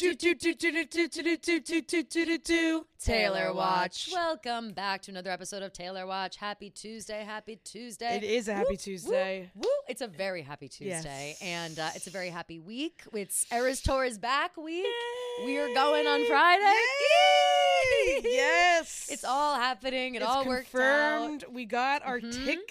Taylor Watch. Welcome back to another episode of Taylor Watch. Happy Tuesday. Happy Tuesday. It is a happy Tuesday. Woo, woo. It's a very happy Tuesday. Yes. And it's a very happy week. It's Eras Tour's back week. Yay. We are going on Friday. Yay. Yes. It's all happening. It's all worked confirmed. out. We got our tickets.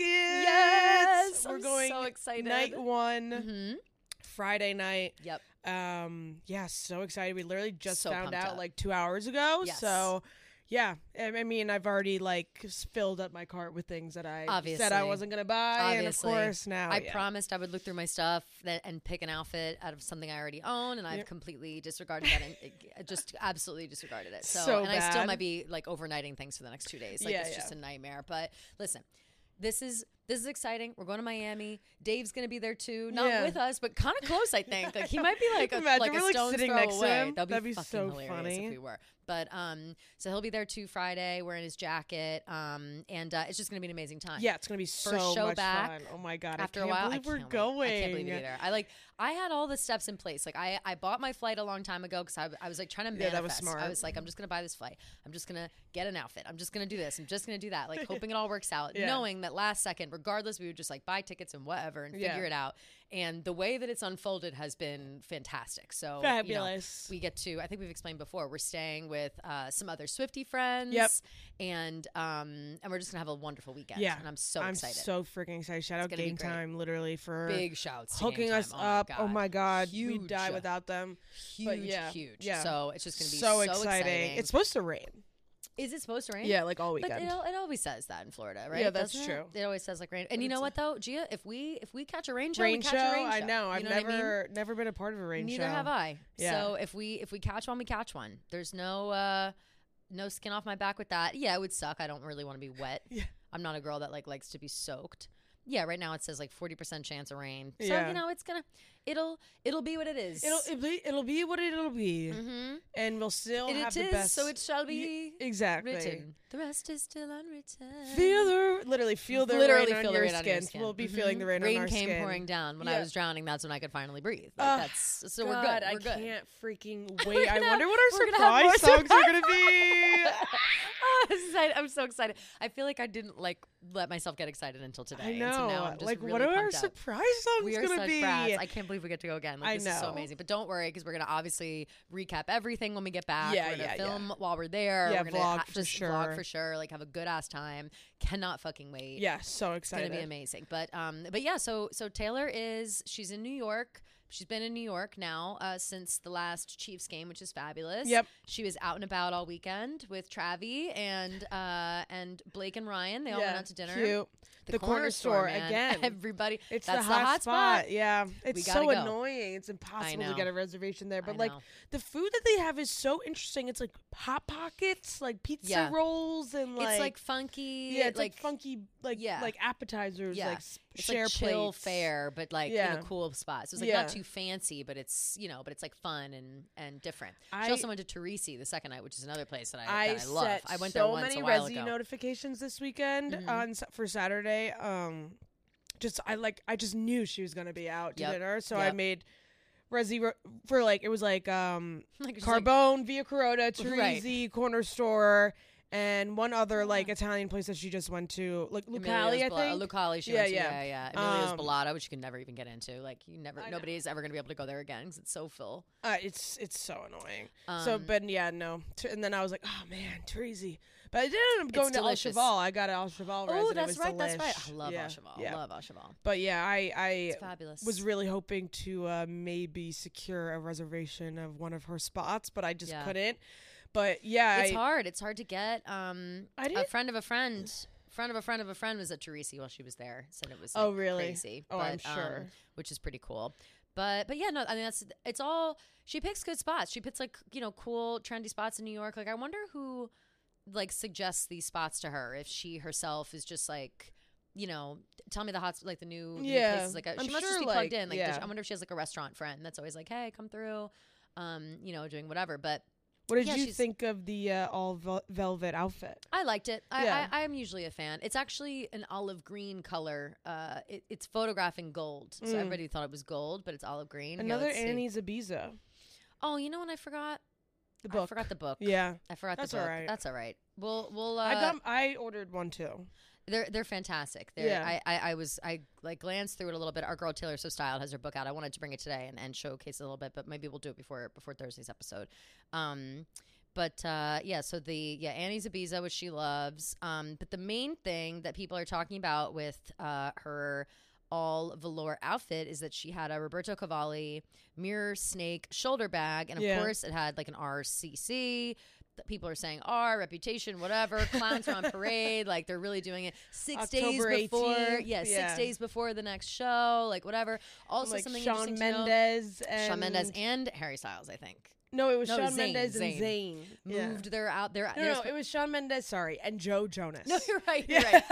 Yes. We're I'm going so excited. night one, Friday night. Yep. Yeah, so excited. We literally just So found pumped out up. like 2 hours ago. Yes. So yeah, I mean, I've already like filled up my cart with things that I said I Obviously. wasn't going to buy. Obviously. And of course now, I promised I would look through my stuff and pick an outfit out of something I already own, and I've Yep. completely disregarded that and just absolutely disregarded it. So and I still bad. might be like overnighting things for the next 2 days. Like Yeah, it's just a nightmare. But listen, this is exciting. We're going to Miami. Dave's going to be there too. Not Yeah. with us, but kind of close, I think. Like he might be like a Imagine we're, like, stone's sitting throw next to away. him. That'd be That'd be fucking so hilarious funny. if we were. But so he'll be there too Friday wearing his jacket. And it's just going to be an amazing time. Yeah, it's gonna be so First show much back fun. Oh my god! After I a can't while, believe we're can't going. Wait. I can't believe it either. I had all the steps in place. Like I bought my flight a long time ago because I was like trying to manifest. Yeah, that was smart. I was like, I'm just gonna buy this flight. I'm just gonna get an outfit. I'm just gonna do this. I'm just gonna do that. Like hoping it all works out, Yeah. knowing that last second, regardless, we would just like buy tickets and whatever and figure it out. And the way that it's unfolded has been fantastic. So Fabulous. we get to. I think we've explained before. We're staying with some other Swiftie friends. Yep. And we're just gonna have a wonderful weekend. Yeah, And I'm so I'm excited. so freaking excited. Shout out gonna be Game great. Time, literally for Big shouts to hooking Game us Time. up. Oh my god, Huge. we'd die without them. Huge, But yeah, huge. yeah. So it's just going to be so exciting. It's supposed to rain. Is it supposed to rain? Yeah, like all But weekend. it always says that in Florida, right? Yeah, that's Doesn't true. It always says like rain. And you It's know what though, Gia? If we catch a rain show, Rain we catch show. a rain show. I know. I've You know what I mean? never been a part of a rain Neither show. have I. Yeah. So if we catch one, we catch one. There's no skin off my back with that. Yeah, it would suck. I don't really want to be wet. Yeah. I'm not a girl that like likes to be soaked. Yeah, right now it says like 40% chance of rain. So Yeah. you know it'll be what it is. It'll be what it'll be, and we'll still And have it the is, best. so it shall be exactly. written. The rest is still unwritten. Feel the rain feel on the your rain on your skin. skin. We'll be feeling the rain on our skin. Rain came pouring down when I Yeah. was drowning. That's when I could finally breathe. Like so we're God, good. We're good. I can't freaking wait. I wonder what we're our gonna have more surprise songs are surprise gonna be. I'm so excited. I feel like I didn't like let myself get excited until today. I And so now know. I'm just Like, really what are our pumped up. surprise songs We are gonna such be? brats. I can't believe we get to go again. Like, I this is so know. amazing. But don't worry, because we're gonna obviously recap everything when we get back. Yeah, we're gonna yeah, film while we're there. Yeah, we're gonna vlog for just sure. vlog for sure. Like have a good ass time. Cannot fucking wait. Yeah, so It's excited. gonna be amazing. But yeah, so Taylor she's in New York. She's been in New York now since the last Chiefs game, which is fabulous. Yep. She was out and about all weekend with Travi and Blake and Ryan. They all went out to dinner. Cute. The corner store man. again. Everybody. It's that's the hot spot. Yeah, it's gotta so go. annoying. It's impossible to know. get a reservation there. But I like know. the food that they have is so interesting. It's like hot pockets, like pizza Yeah. rolls, and It's like funky. yeah, it's like funky, like yeah. like appetizers, Yeah. like It's share like chill plates. fare, but like in Yeah. a cool spot. So it's like Yeah. not too fancy, but it's but it's like fun and different. She I- also went to Teresi the second night, which is another place that I I love. set I went so there once many a while Resi ago. notifications this weekend Mhm. for Saturday. I just knew she was gonna be out to Yep. dinner, so I Yep. made Resi for like it was like Like, just like- Carbone, Via Carota, Teresi, Corner Store, and one other like Italian place that she just went to, like Lucali, I think. Lucali, she Yeah, went to, yeah. yeah. Emilio's Um, Bellata, which you can never even get into. Like I know. nobody's ever gonna be able to go there again because it's so full. It's so annoying. But yeah, no. And then I was like, oh man, Teresi. But I did end up going to Al delicious. Cheval. I got an Al Cheval. Oh, It that's was right. That's right. delish. I love Yeah, Al Cheval. yeah. Love Al Cheval. But yeah, I It's fabulous. was really hoping to maybe secure a reservation of one of her spots, but I just Yeah. couldn't. But yeah, It's hard. It's hard to get. I A didn't. friend of a friend of a friend of a friend was at Teresi while she was there. Said it was Oh, like, really? crazy. Oh, I'm but, sure. which is pretty cool. But yeah, no, I mean it's all she picks good spots. She picks like cool trendy spots in New York. Like I wonder who like suggests these spots to her if she herself is just like tell me the hot like the new Yeah, places. Like I'm she must just sure, be like, plugged in. Like yeah. I wonder if she has like a restaurant friend that's always like, hey, come through, doing whatever. But What did yeah, you she's- think of the all velvet outfit? I liked it. Yeah. I am usually a fan. It's actually an olive green color. It's photographing gold, so everybody thought it was gold, but it's olive green. Here, Another let's see. Annie Zabiza. Oh, you know what I forgot? The book. I forgot the book. Yeah. I forgot That's the book. all right. That's all right. We'll I ordered one too. They're fantastic. I like glanced through it a little bit. Our girl Taylor So Styled has her book out. I wanted to bring it today and showcase it a little bit, but maybe we'll do it before Thursday's episode. So Annie's Ibiza, which she loves. But the main thing that people are talking about with her all velour outfit is that she had a Roberto Cavalli mirror snake shoulder bag, and of course it had like an RCC. People are saying R, reputation, whatever. Clowns are on parade. Like, they're really doing it 6 days before. 18th. Yeah, 6 days before the next show. Like, whatever. Also, like something Shawn Mendes and Harry Styles, I think. No, it was Shawn Mendes and Zayn. Moved their out there. No, it was Shawn Mendes, and Joe Jonas. No, you're right. You're right.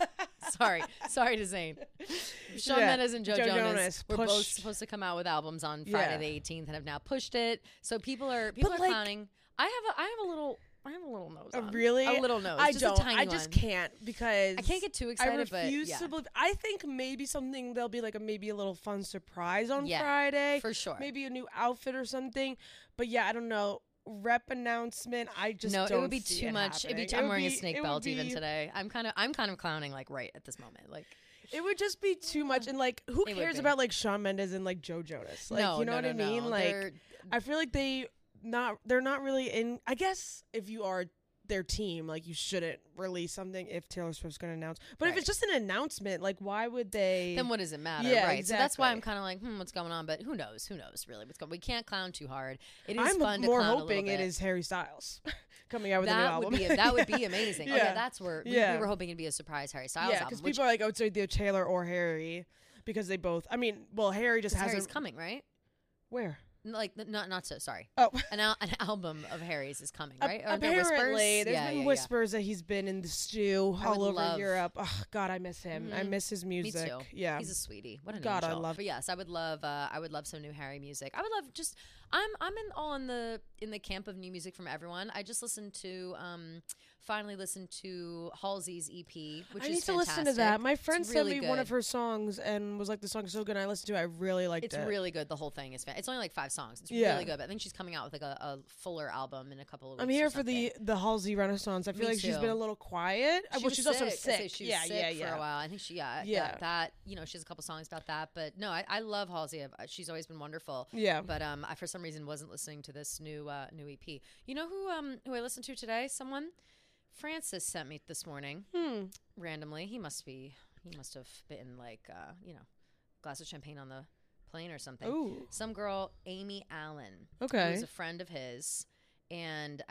Sorry to Zayn. Shawn Mendes and Joe Jonas were both supposed to come out with albums on Friday the 18th and have now pushed it. So people are clowning. I have a little nose on. Really? A little nose. I just don't. A tiny I just can't because I can't get too excited. I refuse to believe. I think maybe there'll be like maybe a little fun surprise on Friday. For sure. Maybe a new outfit or something. But yeah, I don't know. Rep announcement. I just no. Don't it would be too much. Happening. I'm wearing a snake belt even today. I'm kind of clowning like right at this moment. Like it would just be too much. And like, who cares about like Shawn Mendes and like Joe Jonas? Like, you know what I mean? Like, I feel like they're not really in. I guess if you are their team, like, you shouldn't release something if Taylor Swift's going to announce. But if it's just an announcement, like, why would they? Then what does it matter? Yeah, right. Exactly. So that's why I'm kind of like, what's going on? But who knows really what's going on. We can't clown too hard. It is fun to clown a little bit. I'm more hoping it is Harry Styles coming out with a new album. That would be amazing. That's where we were hoping it'd be a surprise Harry Styles album. Because people are like, it's either Taylor or Harry because they both. I mean, well, Harry just hasn't. Harry's coming, right? Where? Like not so sorry. Oh, an album of Harry's is coming, right? Apparently, there's been whispers that he's been in the stew all over Europe. Oh God, I miss him. I miss his music. Me too. Yeah, he's a sweetie. What an God, angel. I love. But yes, I would love some new Harry music. I would love just. I'm in the camp of new music from everyone. I just finally listened to Halsey's EP, which is fantastic. I need to listen to that. My friend sent me one of her songs and was like, "The song's so good." And I listened to it. I really liked it. It's really good. The whole thing is. It's only like 5 songs. It's really good. But I think she's coming out with like a fuller album in a couple of weeks. I'm here for the Halsey Renaissance. I feel like she's been a little quiet. She's also sick. She was sick for a while. I think she that she has a couple songs about that. But no, I love Halsey. She's always been wonderful. Yeah. But I for some reason wasn't listening to this new EP. You know who I listened to today? Someone. Francis sent me this morning randomly. He must have been like glass of champagne on the plane or something. Ooh. Some girl, Amy Allen, who's a friend of his, and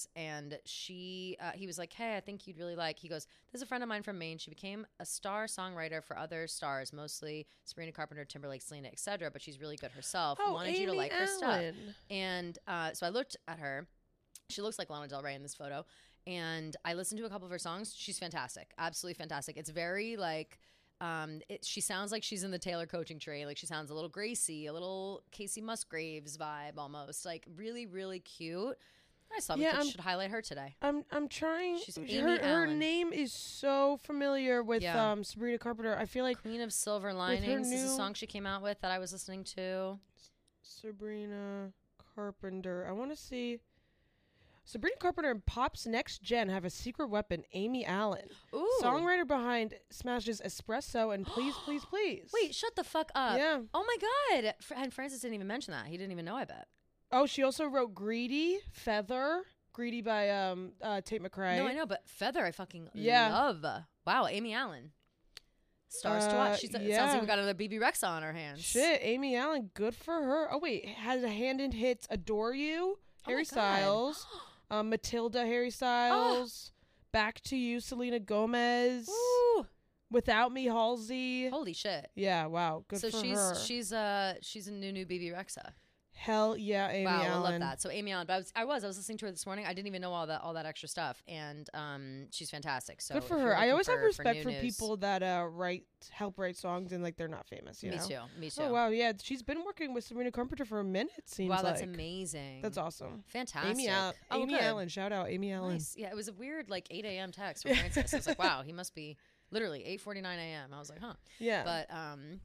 she he was like, "Hey, I think you'd really like." He goes, "There's a friend of mine from Maine. She became a star songwriter for other stars, mostly Sabrina Carpenter, Timberlake, Selena, etc. But she's really good herself. Wanted you to like her stuff." And so I looked at her. She looks like Lana Del Rey in this photo. And I listened to a couple of her songs. She's fantastic. Absolutely fantastic. It's very like, she sounds like she's in the Taylor coaching tree. Like, she sounds a little Gracie, a little Casey Musgraves vibe almost. Like, really, really cute. I saw we should highlight her today. I'm trying. She's Amy her name is so familiar with Sabrina Carpenter. I feel like Queen of Silver Linings is a song she came out with that I was listening to. Sabrina Carpenter. I want to see. Sabrina Carpenter and Pop's Next Gen have a secret weapon, Amy Allen. Ooh. Songwriter behind Smash's Espresso and Please, Please, Please. Wait, shut the fuck up. Yeah. Oh my God. And Francis didn't even mention that. He didn't even know, I bet. Oh, she also wrote Greedy, Feather. Greedy by Tate McRae. No, I know, but Feather I fucking love. Wow, Amy Allen. Stars to watch. Sounds like we got another BB Rexa on our hands. Shit, Amy Allen, good for her. Oh, wait, has a hand in hits Adore You, Harry Styles. Matilda, Harry Styles. Back to You, Selena Gomez. Ooh. Without Me, Halsey. Holy shit. Yeah, wow. Good for her. So she's a new BB Rexa. Hell yeah, Amy Allen. Wow, I love that. So Amy Allen, but I was listening to her this morning. I didn't even know all that extra stuff, and she's fantastic. So good for her. I always have respect for people that help write songs and like they're not famous. You know? Me too. Oh wow, yeah, she's been working with Sabrina Carpenter for a minute. It seems wow, that's amazing. That's awesome. Fantastic. Amy Allen, shout out Amy Allen. Nice. Yeah, it was a weird like 8 a.m. text from Francis. I was like, wow, he must be literally 8:49 a.m. I was like, huh. Yeah. But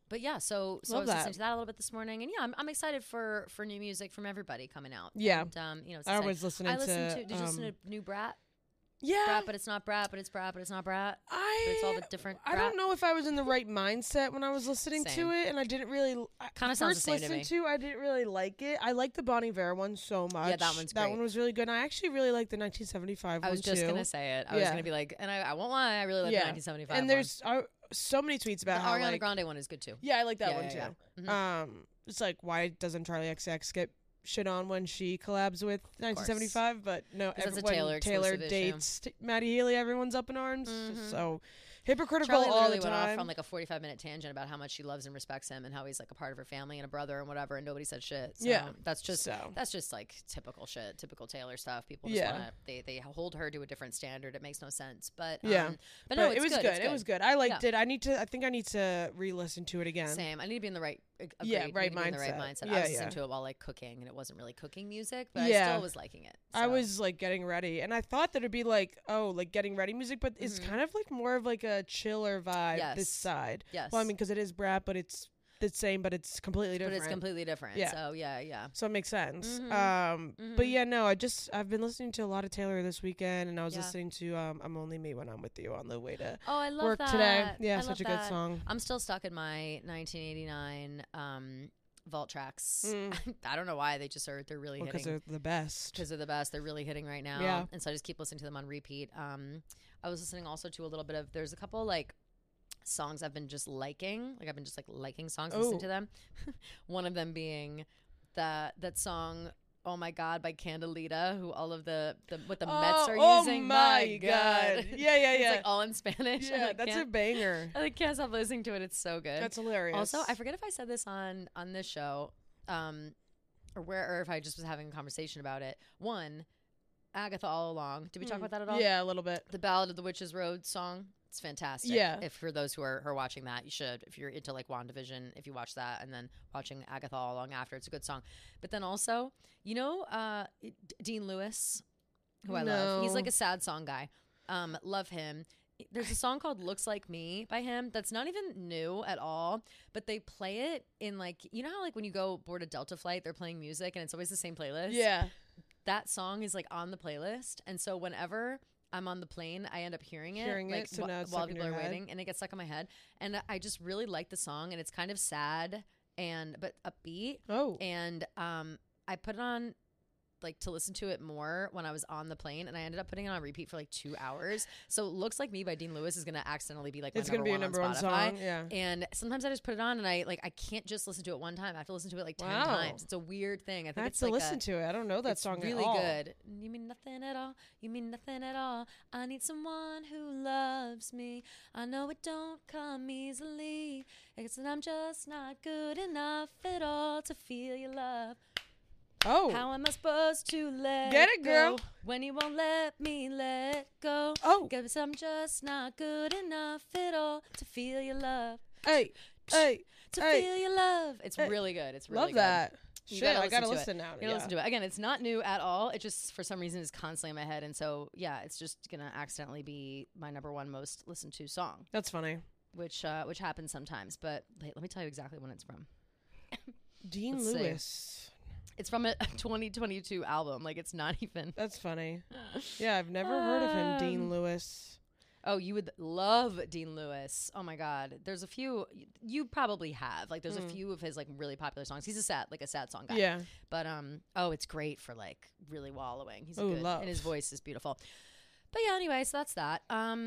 But yeah, so I was listening to that a little bit this morning, and yeah, I'm excited for new music from everybody coming out. Yeah, and, you know, I was listening to. Did you listen to new Brat? Yeah, Brat, but it's not Brat, but it's Brat, but it's not Brat. But it's all the different. I don't know if I was in the right mindset when I was listening to it, and I didn't really. Kind of sounds the same to me. I didn't really like it. I like the Bon Iver one so much. Yeah, that one's great. That one was really good. And I actually really like the 1975 one I was just gonna say it. I was gonna be like, and I won't lie, I really like the 1975. And there's so many tweets about how Ariana Grande one is good too. Yeah, I like that one too. Yeah. Mm-hmm. It's like, why doesn't Charlie XX get shit on when she collabs with 1975? But no, when Taylor dates Maddie Healy, everyone's up in arms. Mm-hmm. So hypocritical Charlie all the went time. off on like a 45-minute tangent about how much she loves and respects him and how he's like a part of her family and a brother and whatever, and nobody said shit. So that's just like typical shit, typical Taylor stuff. People just want to they hold her to a different standard. It makes no sense. But but no, it was good. It was good. I liked it. I think I need to re-listen to it again. Same. I need to be in the right mindset. I was listening to it while like cooking, and it wasn't really cooking music, but I still was liking it. So. I was like getting ready, and I thought that it'd be like like getting ready music, but it's kind of like more of like a chiller vibe this side. Yes. Well, I mean, because it is Brat, but it's the same, but it's completely different. But it's completely different. Yeah. So yeah. So it makes sense. But yeah, no, I've been listening to a lot of Taylor this weekend, and I was listening to "I'm Only Me When I'm With You" on the way to work today. Yeah, such a good song. I'm still stuck in my 1989 vault tracks. I don't know why they're really hitting. Because they're the best. Because they're the best. They're really hitting right now. Yeah. And so I just keep listening to them on repeat. I was listening also to a little bit of, there's a couple like songs I've been just liking. Like I've been just like liking songs, listening to them. One of them being that song, "Oh My God" by Candelita, who all of the Mets are using. Oh my God. Yeah. It's like all in Spanish. Yeah, that's a banger. I can't stop listening to it. It's so good. That's hilarious. Also, I forget if I said this on this show, or if I just was having a conversation about it. One, Agatha All Along. Did we talk about that at all? Yeah, a little bit. The Ballad of the Witch's Road song. It's fantastic. Yeah. If for those who are watching that, you should. If you're into like WandaVision, if you watch that and then watching Agatha All Along after, it's a good song. But then also, Dean Lewis, who I love. He's like a sad song guy. Love him. There's a song called "Looks Like Me" by him that's not even new at all, but they play it in like, you know how like when you go board a Delta flight, they're playing music and it's always the same playlist? Yeah. That song is like on the playlist, and so whenever I'm on the plane, I end up hearing it so now it's while people are waiting, and it gets stuck in my head. And I just really like the song, and it's kind of sad but upbeat. Oh, and I put it on like to listen to it more when I was on the plane, and I ended up putting it on repeat for like 2 hours. So "Looks Like Me" by Dean Lewis is gonna accidentally be like my number one song. Yeah. And sometimes I just put it on, and I can't just listen to it one time. I have to listen to it like 10 times. It's a weird thing. I think it's to listen to it. I don't know that song really at all. Good. You mean nothing at all. You mean nothing at all. I need someone who loves me. I know it don't come easily. It's that I'm just not good enough at all to feel your love. Oh. How am I supposed to let Get it, girl. go when you won't let me let go? Oh. Guess I'm just not good enough at all to feel your love. Hey. To feel your love. It's really good. It's really good. Love that. Shit, I gotta listen now. You gotta listen to it. Again, it's not new at all. It just, for some reason, is constantly in my head. And so, yeah, it's just gonna accidentally be my number one most listened to song. That's funny. Which happens sometimes. But let me tell you exactly when it's from. Dean Lewis. It's from a 2022 album. Like, it's not even. That's funny. Yeah, I've never heard of him, Dean Lewis. Oh, you would love Dean Lewis. Oh my God. There's a few you probably have. Like, there's a few of his like really popular songs. He's a sad song guy. Yeah. But it's great for like really wallowing. He's good, and his voice is beautiful. But yeah, anyway, so that's that.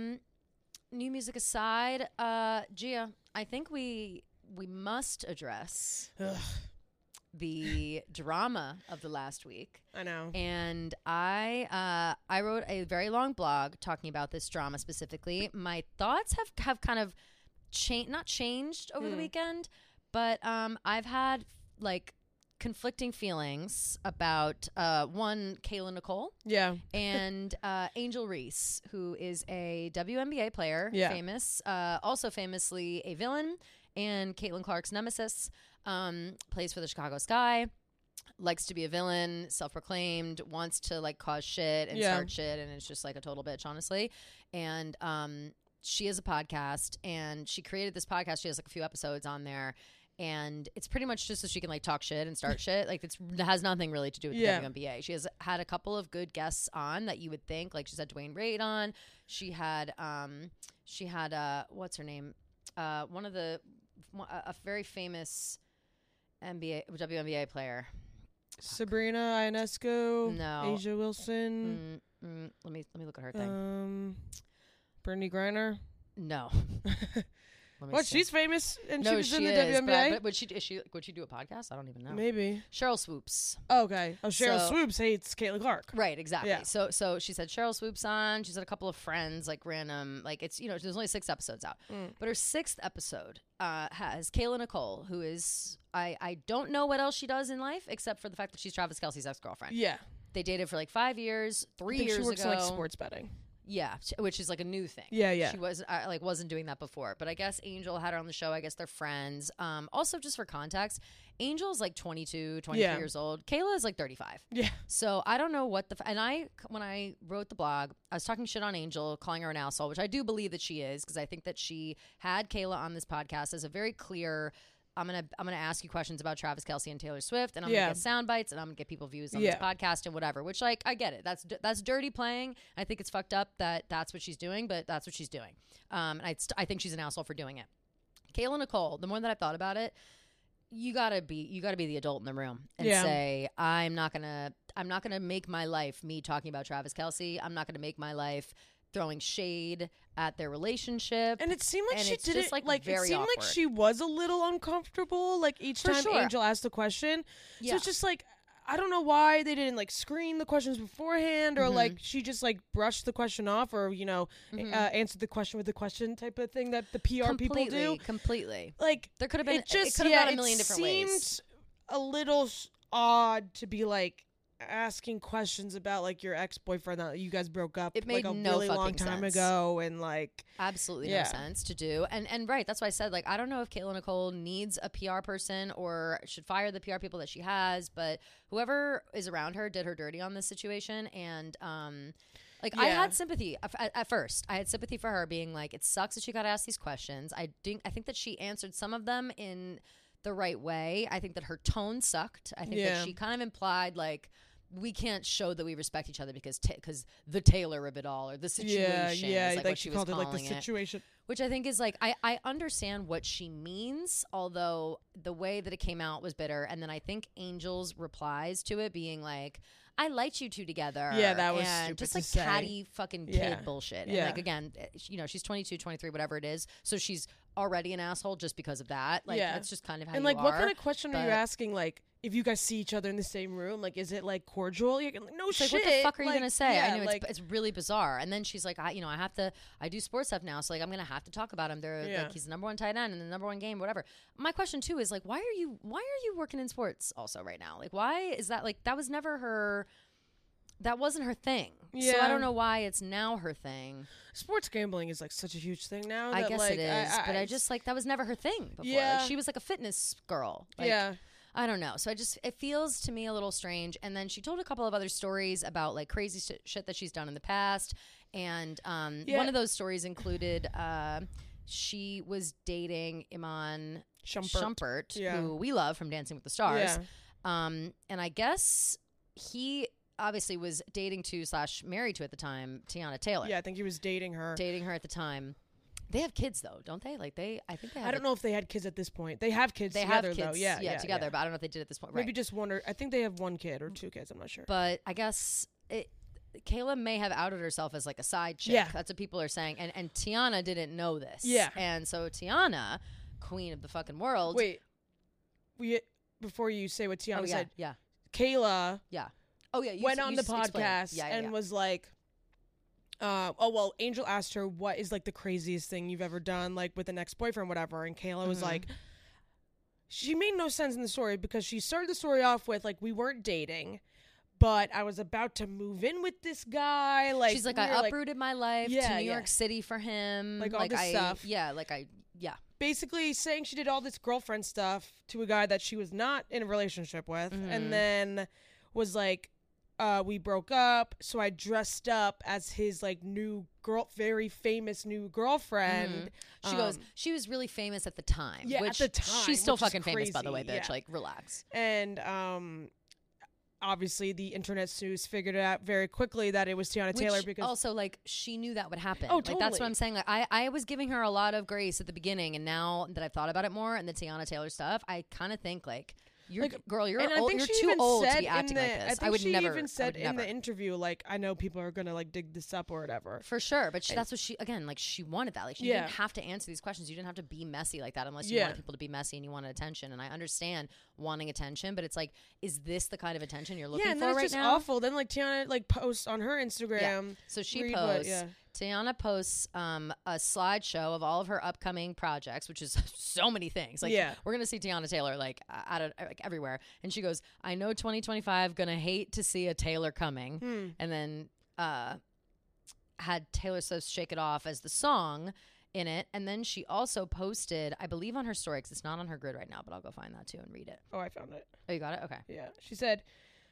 New music aside, Gia, I think we must address the drama of the last week. I know. And I wrote a very long blog talking about this drama specifically. My thoughts have kind of not changed over the weekend, but I've had like conflicting feelings about one, Kayla Nicole, and Angel Reese, who is a WNBA player, famous, also famously a villain and Caitlin Clark's nemesis. Plays for the Chicago Sky, likes to be a villain, self-proclaimed, wants to like cause shit and start shit, and it's just like a total bitch, honestly. And she has a podcast, and she created this podcast. She has like a few episodes on there, and it's pretty much just so she can like talk shit and start shit. Like it has nothing really to do with the WNBA. She has had a couple of good guests on that you would think, like she's had Dwayne Wade on. She had what's her name? A very famous WNBA player. Sabrina Ionescu. No. Asia Wilson. Let me look at her thing. Brittany Griner. No. What? She's famous, and she was in the WNBA. But would she do a podcast? I don't even know. Maybe Sheryl Swoops. Okay. Oh, Sheryl Swoops hates Caitlin Clark. Right. Exactly. Yeah. So she said Sheryl Swoops on. She's had a couple of friends, like random, like it's there's only 6 episodes out, but her 6th episode has Kayla Nicole, who is I don't know what else she does in life except for the fact that she's Travis Kelce's ex-girlfriend. Yeah. They dated for like 5 years. 3 years ago. She works in like sports betting. Yeah, which is like a new thing. Yeah. She wasn't doing that before, but I guess Angel had her on the show. I guess they're friends. Also, just for context, Angel's like 22, 23 years old. Kayla is like 35. Yeah. So I don't know what when I wrote the blog, I was talking shit on Angel, calling her an asshole, which I do believe that she is, because I think that she had Kayla on this podcast as a very clear, I'm gonna ask you questions about Travis Kelce and Taylor Swift, and I'm gonna get sound bites, and I'm gonna get people views on this podcast and whatever. Which, like, I get it. That's dirty playing. I think it's fucked up that that's what she's doing, but that's what she's doing. And I think she's an asshole for doing it. Kayla Nicole. The more that I thought about it, you gotta be the adult in the room and say, I'm not gonna make my life me talking about Travis Kelce. I'm not gonna make my life throwing shade at their relationship. And it seemed like she did it like very it seemed awkward. like she was a little uncomfortable like each time Angel asked the question. So it's just like, I don't know why they didn't like screen the questions beforehand, or like she just like brushed the question off, or answered the question with the question type of thing that the PR people do. Completely. Like there could have been it just could have gone a million different ways. It seemed a little odd to be like asking questions about like your ex-boyfriend that you guys broke up it made like a no really long time ago, and like absolutely no sense to do. And right, that's why I said, like, I don't know if Kayla Nicole needs a PR person or should fire the PR people that she has, but whoever is around her did her dirty on this situation. And I had sympathy at first. I had sympathy for her, being like, it sucks that she got asked these questions. I think that she answered some of them in the right way. I think that her tone sucked. I think that she kind of implied like, we can't show that we respect each other because the Taylor of it all, or the situation. Like what she called it, like the situation. Which I think is like, I understand what she means, although the way that it came out was bitter. And then I think Angel's replies to it being like, I liked you two together. Yeah, that was stupid just like to catty fucking kid bullshit. And like, again, she's 22, 23, whatever it is. So she's already an asshole just because of that. Like, that's just kind of how you are. And like, what kind of question are you asking? Like, if you guys see each other in the same room, like, is it like cordial? You're like, no shit. Like, what the fuck are you gonna say? Yeah, I know it's really bizarre. And then she's like, I do sports stuff now, so like I'm gonna have to talk about him. Like, he's the number 1 tight end in the number 1 game, whatever. My question too is like, why are you working in sports also right now? Like, why is that? Like, that was never her. That wasn't her thing. Yeah. So I don't know why it's now her thing. Sports gambling is like such a huge thing now. I guess like, it is, but I just like, that was never her thing before. Yeah. Like, she was like a fitness girl. Like, I don't know. So it feels to me a little strange. And then she told a couple of other stories about like crazy shit that she's done in the past. And one of those stories included she was dating Iman Shumpert, who we love from Dancing with the Stars. And I guess he obviously was dating to / married to at the time Tiana Taylor. Yeah, I think he was dating her at the time. They have kids though, don't they? Like I think they have. I don't know if they had kids at this point. They have kids together though. Yeah, together. But I don't know if they did at this point. Maybe just one, or I think they have 1 kid or 2 kids. I'm not sure. But I guess Kayla may have outed herself as like a side chick. Yeah. That's what people are saying. And Tiana didn't know this. Yeah. And so Tiana, queen of the fucking world. Wait, before you say what Tiana said. Yeah. Kayla. Yeah. Oh yeah. Went on the podcast and was like, Angel asked her what is like the craziest thing you've ever done, like with an ex-boyfriend, whatever. And Kayla was like, she made no sense in the story because she started the story off with like, we weren't dating, but I was about to move in with this guy. Like, she's like, I uprooted my life to New York City for him. Like all this stuff. Yeah. Basically saying she did all this girlfriend stuff to a guy that she was not in a relationship with, and then was like, we broke up, so I dressed up as his like very famous new girlfriend. She goes, she was really famous at the time. Yeah, which at the time. She's still fucking crazy. famous, by the way, bitch. Yeah. Like, relax. And obviously the internet news figured it out very quickly that it was Teyana Taylor, because also, like, she knew that would happen. Oh, like, totally. That's what I'm saying. Like, I was giving her a lot of grace at the beginning, and now that I've thought about it more and the Teyana Taylor stuff, I kind of think like, you're old, you're too old to be acting like this. I would never. She even said in the interview, like, I know people are gonna like dig this up or whatever. For sure, but that's what she she wanted that. Like, she didn't have to answer these questions. You didn't have to be messy like that unless you wanted people to be messy and you wanted attention. And I understand wanting attention, but it's like, is this the kind of attention you're looking for right now? Yeah, and then it's just awful. Then like Teyana like posts on her Instagram. Yeah. So she posts. Teyana posts a slideshow of all of her upcoming projects, which is so many things. Like, we're going to see Teyana Taylor like everywhere. And she goes, I know 2025 going to hate to see a Taylor coming. And then had Taylor Swift Shake It Off as the song in it. And then she also posted, I believe on her story, because it's not on her grid right now, but I'll go find that too and read it. Oh, I found it. Oh, you got it? Okay. Yeah. She said,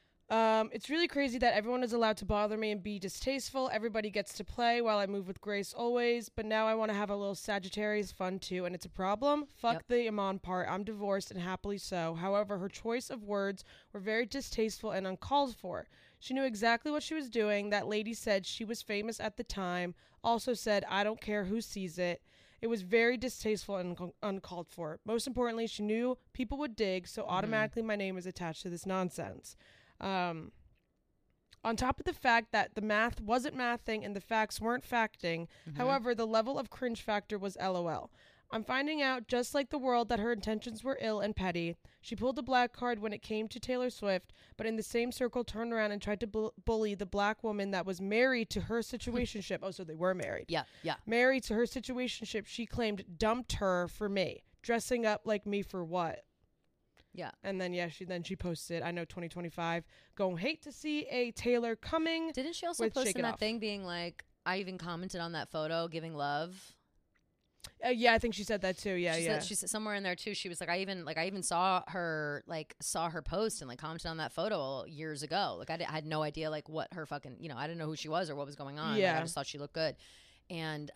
it's really crazy that everyone is allowed to bother me and be distasteful. Everybody gets to play while I move with grace always. But now I want to have a little Sagittarius fun too. And it's a problem. Fuck the Iman part. I'm divorced and happily so. However, her choice of words were very distasteful and uncalled for. She knew exactly what she was doing. That lady said she was famous at the time. Also said, I don't care who sees it. It was very distasteful and uncalled for. Most importantly, she knew people would dig. So automatically my name is attached to this nonsense. On top of the fact that the math wasn't mathing and the facts weren't facting, however, the level of cringe factor was LOL. I'm finding out, just like the world, that her intentions were ill and petty. She pulled a black card when it came to Taylor Swift, but in the same circle turned around and tried to bully the black woman that was married to her situationship. Oh, so they were married. Yeah. Married to her situationship, she claimed dumped her for me. Dressing up like me for what? Yeah. And then, she posted, I know 2025, gonna hate to see a Taylor coming. Didn't she also post in that thing being like, I even commented on that photo, giving love? Yeah, I think she said that too. Yeah, she said somewhere in there too. She was like, I even saw her post and like commented on that photo years ago. Like, I had no idea like what her fucking, I didn't know who she was or what was going on. Yeah. Like, I just thought she looked good. And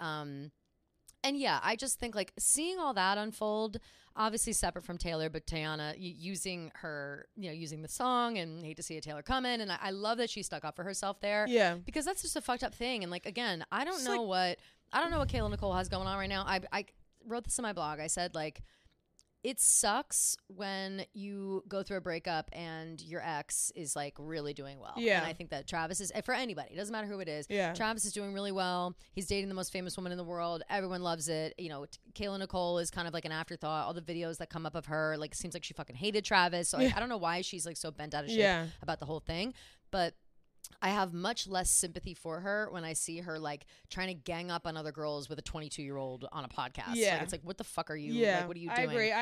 yeah, I just think like seeing all that unfold, obviously separate from Taylor, but Teyana using her, using the song and hate to see a Taylor coming. And I love that she stuck up for herself there. Yeah. Because that's just a fucked up thing. And like, again, I don't know what Kayla Nicole has going on right now. I wrote this in my blog. I said like, it sucks when you go through a breakup and your ex is like really doing well. Yeah. And I think that Travis is, for anybody, it doesn't matter who it is. Yeah. Travis is doing really well. He's dating the most famous woman in the world. Everyone loves it. Kayla Nicole is kind of like an afterthought. All the videos that come up of her, like, it seems like she fucking hated Travis. So I don't know why she's like so bent out of shape about the whole thing. But I have much less sympathy for her when I see her like trying to gang up on other girls with a 22-year-old on a podcast. Yeah. Like, it's like, what the fuck are you? Yeah. Like, what are you doing? I agree.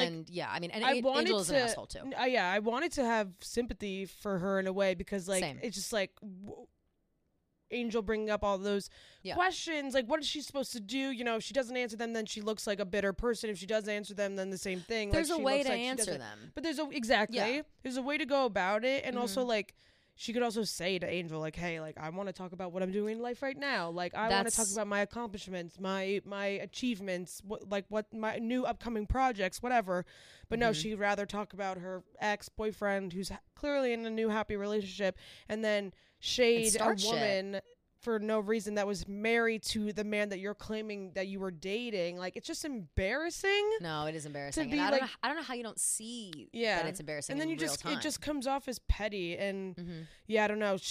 Angel is an asshole too. I wanted to have sympathy for her in a way because like Same. it's just like Angel bringing up all those questions. Like, what is she supposed to do? If she doesn't answer them, then she looks like a bitter person. If she does answer them, then the same thing. There's like, a way to answer them. But there's a way to go about it, and also like. She could also say to Angel, like, hey, like, I want to talk about what I'm doing in life right now. Like, I want to talk about my accomplishments, my achievements, what my new upcoming projects, whatever. But no, she'd rather talk about her ex-boyfriend who's clearly in a new happy relationship and then shade a woman for no reason that was married to the man that you're claiming that you were dating. Like, it's just embarrassing. No, it is embarrassing. And I don't know how you don't see that it's embarrassing. And then it just comes off as petty. And I don't know.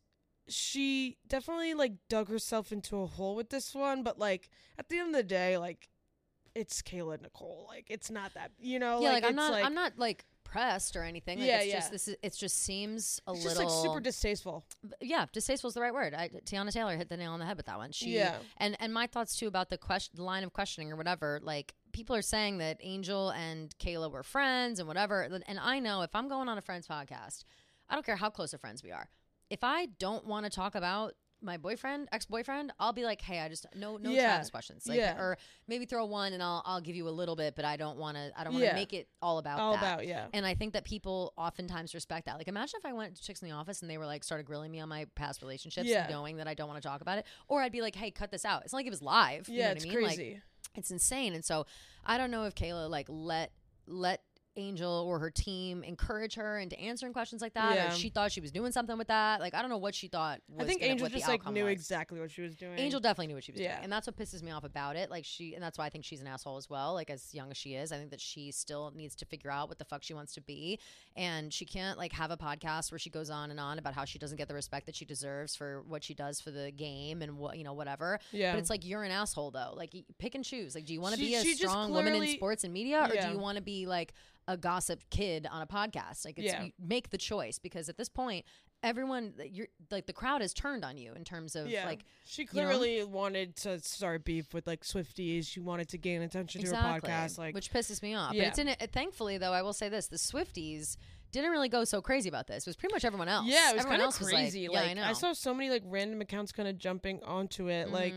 She definitely like dug herself into a hole with this one. But like at the end of the day, like it's Kayla Nicole. Like it's not that, I'm not like pressed or anything. Like, it just seems a little just like super distasteful. Yeah, distasteful is the right word. Teyana Taylor hit the nail on the head with that one. And my thoughts too about the line of questioning or whatever. Like, people are saying that Angel and Kayla were friends and whatever. And I know if I'm going on a friend's podcast, I don't care how close of friends we are. If I don't want to talk about my ex-boyfriend, I'll be like, hey, I just no Travis questions, like, or maybe throw one and I'll give you a little bit, but I don't want to make it all about that. And I think that people oftentimes respect that. Like, imagine if I went to Chicks in the Office and they were like started grilling me on my past relationships, knowing that I don't want to talk about it, or I'd be like, hey, cut this out. It's not like it was live. You know what I mean? Crazy. Like, it's insane. And so I don't know if Kayla like let Angel or her team encourage her into answering questions like that, or she thought she was doing something with that. Like, I don't know what she thought was. I think Angel just like knew exactly what she was doing. Angel definitely knew what she was doing, and that's what pisses me off about it. Like, and that's why I think she's an asshole as well. Like, as young as she is, I think that she still needs to figure out what the fuck she wants to be, and she can't like have a podcast where she goes on and on about how she doesn't get the respect that she deserves for what she does for the game and what, whatever. Yeah. But it's like, you're an asshole though. Like, pick and choose. Like, do you want to be a strong woman in sports and media, or do you want to be like a gossip kid on a podcast? Like, it's, you make the choice, because at this point, everyone, you're like, the crowd has turned on you in terms of like, she clearly wanted to start beef with like Swifties. She wanted to gain attention to her podcast, like, which pisses me off. But it's in it. Thankfully, though, I will say this: the Swifties didn't really go so crazy about this. It was pretty much everyone else. Yeah, it was kind of crazy. Like, I know. I saw so many like random accounts kind of jumping onto it. Like,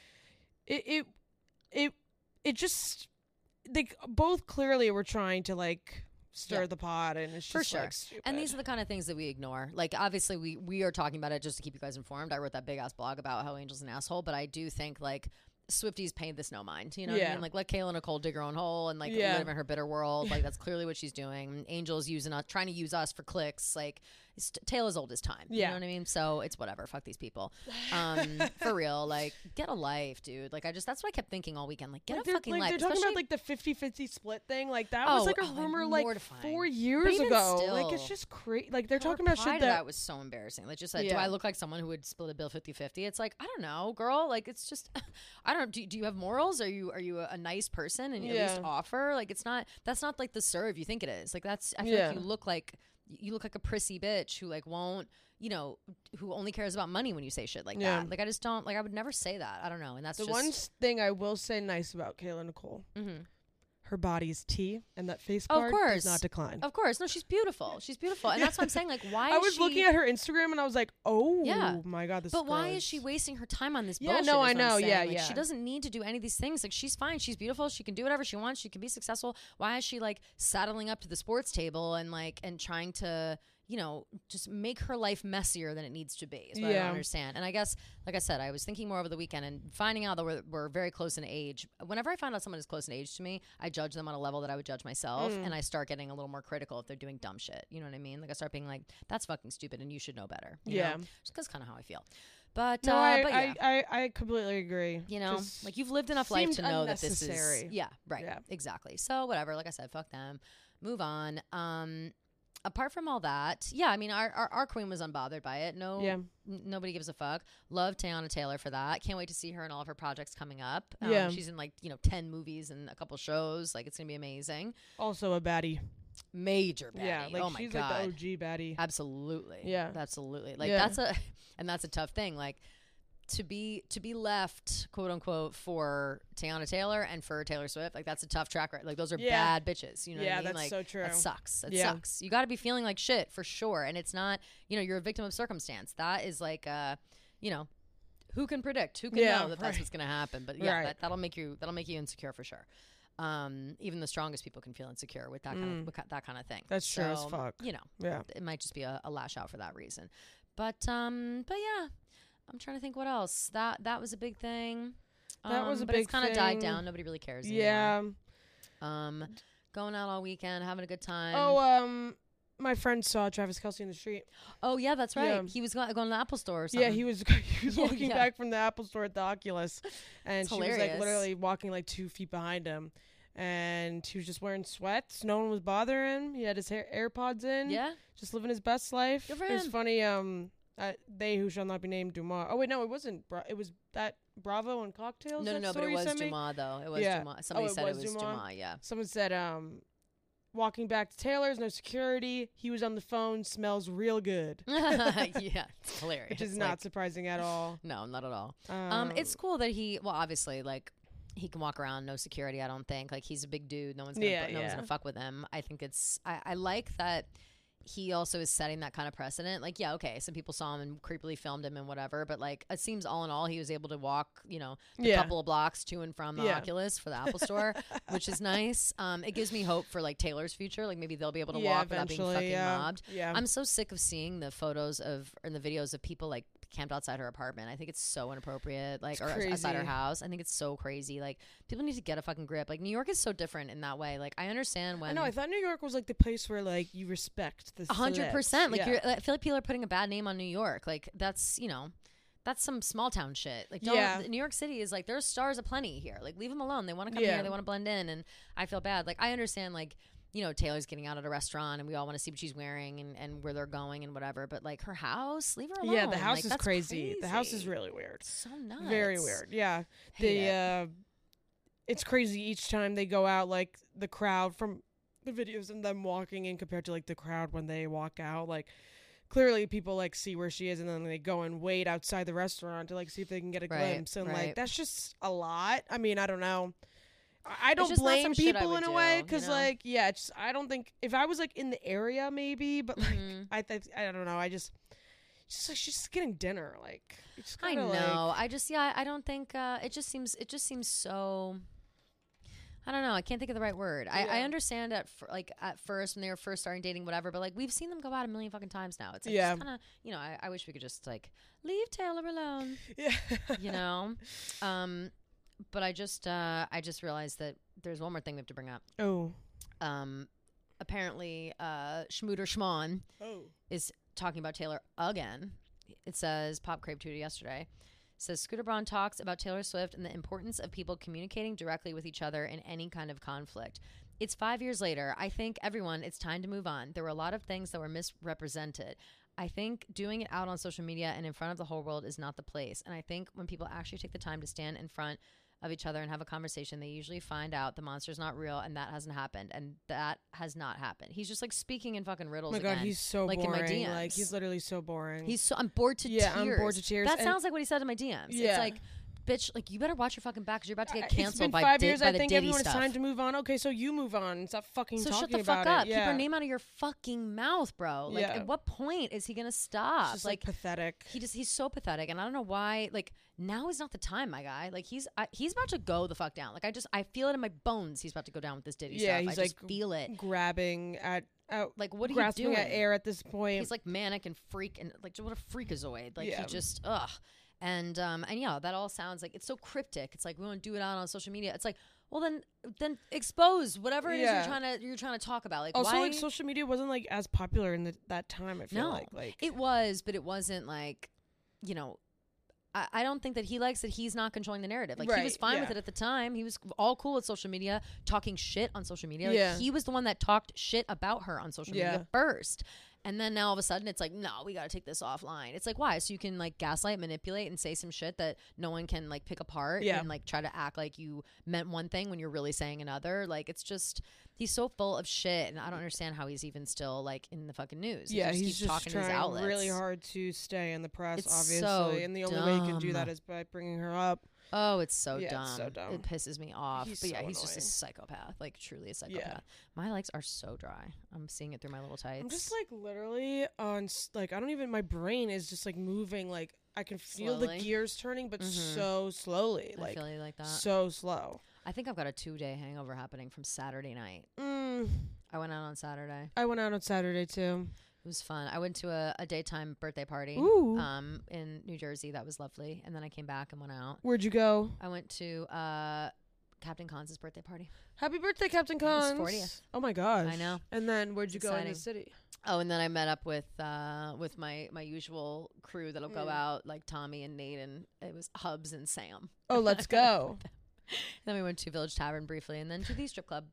it just. They both clearly were trying to like stir the pot, and it's just for sure. Like, stupid. And these are the kind of things that we ignore. Like, obviously we are talking about it just to keep you guys informed. I wrote that big ass blog about how Angel's an asshole, but I do think like Swifties paid this no mind. You know what I mean? Like, let Kayla Nicole dig her own hole and like live in her bitter world. Like, that's creally what she's doing. Angel's trying to use us for clicks. Like, tale as old as time. You know what I mean? So it's whatever. Fuck these people. For real. Like, get a life, dude. Like, that's what I kept thinking all weekend. Like, get a fucking life. They're talking about like the 50-50 split thing. Like, that was like a rumor like 4 years ago. Still, like, it's just crazy. Like, they're talking about shit that was so embarrassing. Like, just like, do I look like someone who would split a bill 50-50? It's like, I don't know, girl. Like, it's just, I don't. Do you have morals? Are you a nice person and you at least offer? Like, that's not like the serve you think it is. Like, I feel like you look like a prissy bitch who like won't, who only cares about money when you say shit like that. Like, I just don't, like, I would never say that. I don't know. And that's the one thing I will say nice about Kayla Nicole. Her body is tea, and that face card does not decline. Of course. No, she's beautiful. She's beautiful. And that's what I'm saying. Like, why I was looking at her Instagram, and I was like, oh, my God, this But why is she wasting her time on this bullshit? Yeah, no, I know. Like, she doesn't need to do any of these things. Like, she's fine. She's beautiful. She can do whatever she wants. She can be successful. Why is she, like, saddling up to the sports table and, like, and trying to, just make her life messier than it needs to be, is what I don't understand. And I guess, like I said, I was thinking more over the weekend and finding out that we're very close in age. Whenever I find out someone is close in age to me, I judge them on a level that I would judge myself, and I start getting a little more critical if they're doing dumb shit. You know what I mean? Like, I start being like, that's fucking stupid and you should know better. You know? Just because kind of how I feel. But, no, I completely agree. Like, you've lived enough life to know that this is... Yeah, right. Yeah. Exactly. So, whatever. Like I said, fuck them. Move on. Apart from all that, I mean, our queen was unbothered by it. Nobody gives a fuck. Love Teyana Taylor for that. Can't wait to see her in all of her projects coming up. She's in like 10 movies and a couple shows. Like, it's gonna be amazing. Also a baddie. Major baddie. Yeah, like, oh my she's God. Like the OG baddie. Absolutely. Yeah. Absolutely. Like, that's a tough thing. Like, to be left, quote unquote, for Teyana Taylor and for Taylor Swift, like, that's a tough track record. Like, those are bad bitches. You know what I mean? That's like, so true. That sucks. It sucks. You got to be feeling like shit for sure. And it's not, you're a victim of circumstance. That is like, who can predict? Who can know that that's what's going to happen? But that'll make you insecure for sure. Even the strongest people can feel insecure with that kind of thing. That's true as fuck. It might just be a lash out for that reason. But yeah. I'm trying to think what else. That was a big thing. That was a but big it's kind of died down. Nobody really cares anymore. Yeah. Going out all weekend, having a good time. Oh, my friend saw Travis Kelce in the street. Oh yeah, that's right. Yeah. He was going to the Apple store or something. Yeah, he was walking back from the Apple store at the Oculus, and she was like literally walking like 2 feet behind him, and he was just wearing sweats. No one was bothering him. He had his AirPods in. Yeah, just living his best life. Good for him. It was funny. They who shall not be named Dumas. Oh wait, no, it wasn't. It was that Bravo and Cocktails. No, but it was Dumas though. It was Dumas. Somebody said it was Dumas. Yeah. Someone said, walking back to Taylor's, no security. He was on the phone. Smells real good. Yeah, it's hilarious. Which is not surprising at all. No, not at all. It's cool that obviously, like, he can walk around, no security. I don't think, like, he's a big dude. No one's gonna fuck with him. I think I like that. he also is setting that kind of precedent. Like, yeah, okay, some people saw him and creepily filmed him and whatever, but like it seems all in all he was able to walk, you know, a couple of blocks to and from the Oculus for the Apple Store, which is nice. It gives me hope for like Taylor's future. Like maybe they'll be able to walk without being fucking mobbed. Yeah. I'm so sick of seeing the photos of and the videos of people like camped outside her apartment. I think it's so inappropriate, like, or outside her house. I think it's so crazy. Like, people need to get a fucking grip. Like, New York is so different in that way. Like, I understand when. I know. I thought New York was like the place where like you respect the 100%. Like, I feel like people are putting a bad name on New York. Like, that's, you know, that's some small town shit. Like, don't, New York City is like, there's stars aplenty here. Like, leave them alone. They want to come here. They want to blend in. And I feel bad. Like, I understand, like, you know, Taylor's getting out at a restaurant and we all want to see what she's wearing and where they're going and whatever. But like her house, leave her alone. Yeah, the house is crazy. The house is really weird. So nuts. Very weird. Yeah. It's crazy each time they go out, like the crowd from the videos and them walking in compared to like the crowd when they walk out. Like clearly people like see where she is and then they go and wait outside the restaurant to like see if they can get a glimpse. And like that's just a lot. I mean, I don't know. I don't blame people in a way because, you know? Like, yeah, it's just, I don't think if I was like in the area, maybe, but like, I don't know. Just like she's just getting dinner. Like, I know. I don't think it just seems so. I don't know. I can't think of the right word. Yeah. I understand at first when they were first starting dating, whatever, but like we've seen them go out a million fucking times now. It's like kind of, you know, I wish we could just like leave Taylor alone. Yeah. You know. But I just realized that there's one more thing we have to bring up. Oh. Apparently, Schmooter Schmon is talking about Taylor again. It says, Pop Crave tweeted yesterday, says Scooter Braun talks about Taylor Swift and the importance of people communicating directly with each other in any kind of conflict. It's 5 years later. I think it's time to move on. There were a lot of things that were misrepresented. I think doing it out on social media and in front of the whole world is not the place. And I think when people actually take the time to stand in front of each other and have a conversation, they usually find out the monster's not real, and that hasn't happened, and that has not happened. He's just like speaking in fucking riddles. Oh my god, again, he's so like boring. In my DMs. Like he's literally so boring. I'm bored to tears. Yeah, I'm bored to tears. That sounds like what he said in my DMs. Yeah. It's like, bitch, like you better watch your fucking back because you're about to get canceled by 5 years. I think everyone it's time to move on. Okay, so you move on. Stop fucking talking about it. So shut the fuck up. Keep her name out of your fucking mouth, bro. Like, at what point is he gonna stop? It's just like pathetic. He's so pathetic, and I don't know why. Like now is not the time, my guy. Like he's about to go the fuck down. Like I feel it in my bones. He's about to go down with this Diddy stuff. He's I just feel it. Grabbing at. Like what are you grasping doing? At air at this point. He's like manic and freak and like what a freakazoid. Like he just And yeah, that all sounds like it's so cryptic. It's like we want to do it out on social media. It's like, well then expose whatever it is you're trying to talk about. Like also why? Like social media wasn't like as popular in that time. I feel like it was, but it wasn't like, you know. I don't think that he likes that he's not controlling the narrative. Like he was fine with it at the time. He was all cool with social media, talking shit on social media. Like he was the one that talked shit about her on social media first. And then now all of a sudden it's like, no, we got to take this offline. It's like, why? So you can like gaslight, manipulate, and say some shit that no one can like pick apart and like try to act like you meant one thing when you're really saying another. Like it's just, he's so full of shit, and I don't understand how he's even still like in the fucking news. Yeah, he's just talking trying to his outlets. Really hard to stay in the press, it's obviously, so and the only way he can do that is by bringing her up. Oh, it's so dumb. It's so dumb. It pisses me off. He's but yeah, so he's annoying. just a psychopath. Like truly a psychopath. My legs are so dry. I'm seeing it through my little tights. I'm just like literally on like I don't even. My brain is just like moving. Like I can feel the gears turning, but so slowly. I feel you like that. So slow. I think I've got a 2-day hangover happening from Saturday night. I went out on Saturday. I went out on Saturday too. It was fun. I went to a daytime birthday party in New Jersey. That was lovely. And then I came back and went out. Where'd you go? I went to Captain Cons' birthday party. Happy birthday, Captain Cons. It was 40th. Oh my gosh. I know. And then where'd you go in the city? Oh, and then I met up with my usual crew that'll go out, like Tommy and Nate, and it was Hubs and Sam. Oh, let's go. Then we went to Village Tavern briefly, and then to the strip club.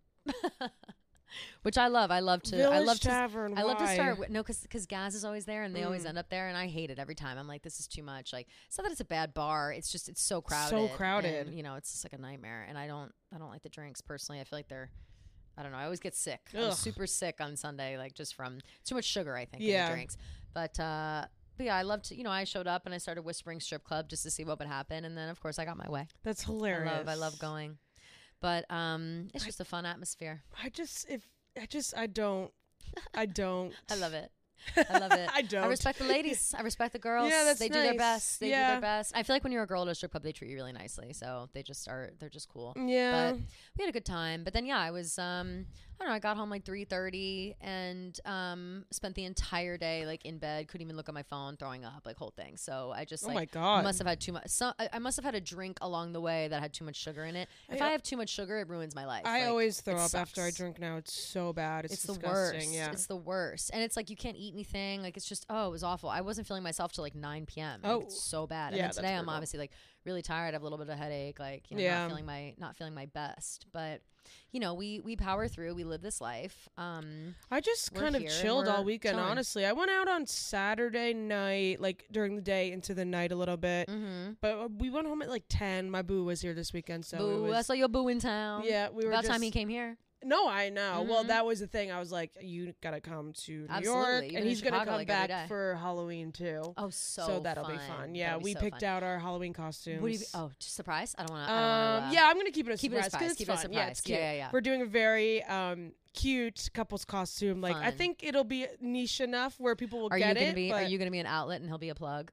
Which I love. I love to Tavern. I love to start with, because Gaz is always there and they always end up there, and I hate it every time. I'm like, this is too much. Like, it's not that it's a bad bar, it's just it's so crowded. And, you know, it's just like a nightmare, and I don't like the drinks personally. I feel like they're, I don't know, I always get sick. I was super sick on Sunday, like just from too much sugar, I think, in the drinks. But yeah, I love to, you know, I showed up and I started whispering strip club just to see what would happen, and then of course I got my way. That's hilarious. I love going. But it's just a fun atmosphere. I don't I don't. I love it. I love it. I don't. I respect the ladies. I respect the girls. Yeah, that's They nice. do their best. They do their best. I feel like when you're a girl at a strip club, they treat you really nicely. So they're just cool. Yeah. But we had a good time. But then, yeah, I was, I don't know, I got home like 3:30 and spent the entire day like in bed, couldn't even look at my phone, throwing up, like whole thing. So I just my God. must have had too much. I must have had a drink along the way that had too much sugar in it. If I have too much sugar, it ruins my life. I always throw up after I drink now. It's so bad. It's the disgusting. worst. Yeah. It's the worst. And it's like you can't eat anything. Like it's just, it was awful. I wasn't feeling myself till like 9 p.m. Oh. Like, it's so bad. And Yeah, then today that's I'm brutal. obviously like really tired. I have a little bit of headache, like, you know, Yeah. not feeling my best. But you know, we power through. We live this life. I just kind of here chilled and all we're weekend, chilling. honestly. I went out on Saturday night, like during the day into the night a little bit. Mm-hmm. But we went home at like 10. My boo was here this weekend, so it Boo, was, I saw your boo in town. yeah, we were About just, time he came here. No, I know. Well, Mhm. that was the thing. I was like, you gotta come to New Absolutely. York, You've and been in he's gonna Chicago, come like, every back day. for Halloween too. Oh, so that'll be fun. Yeah, That'll be we so picked fun. out our Halloween costumes. What do you? Just surprise? I don't want to. Yeah, I'm gonna keep it a keep it a surprise. 'Cause surprise. it's Keep it a fun. Yeah, it's surprise. cute. Yeah. We're doing a very cute couple's costume. Like I Fun. think it'll be niche enough where people will Are get you gonna it. be? but- Are you gonna be an outlet and he'll be a plug?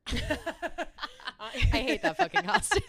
I hate that fucking costume.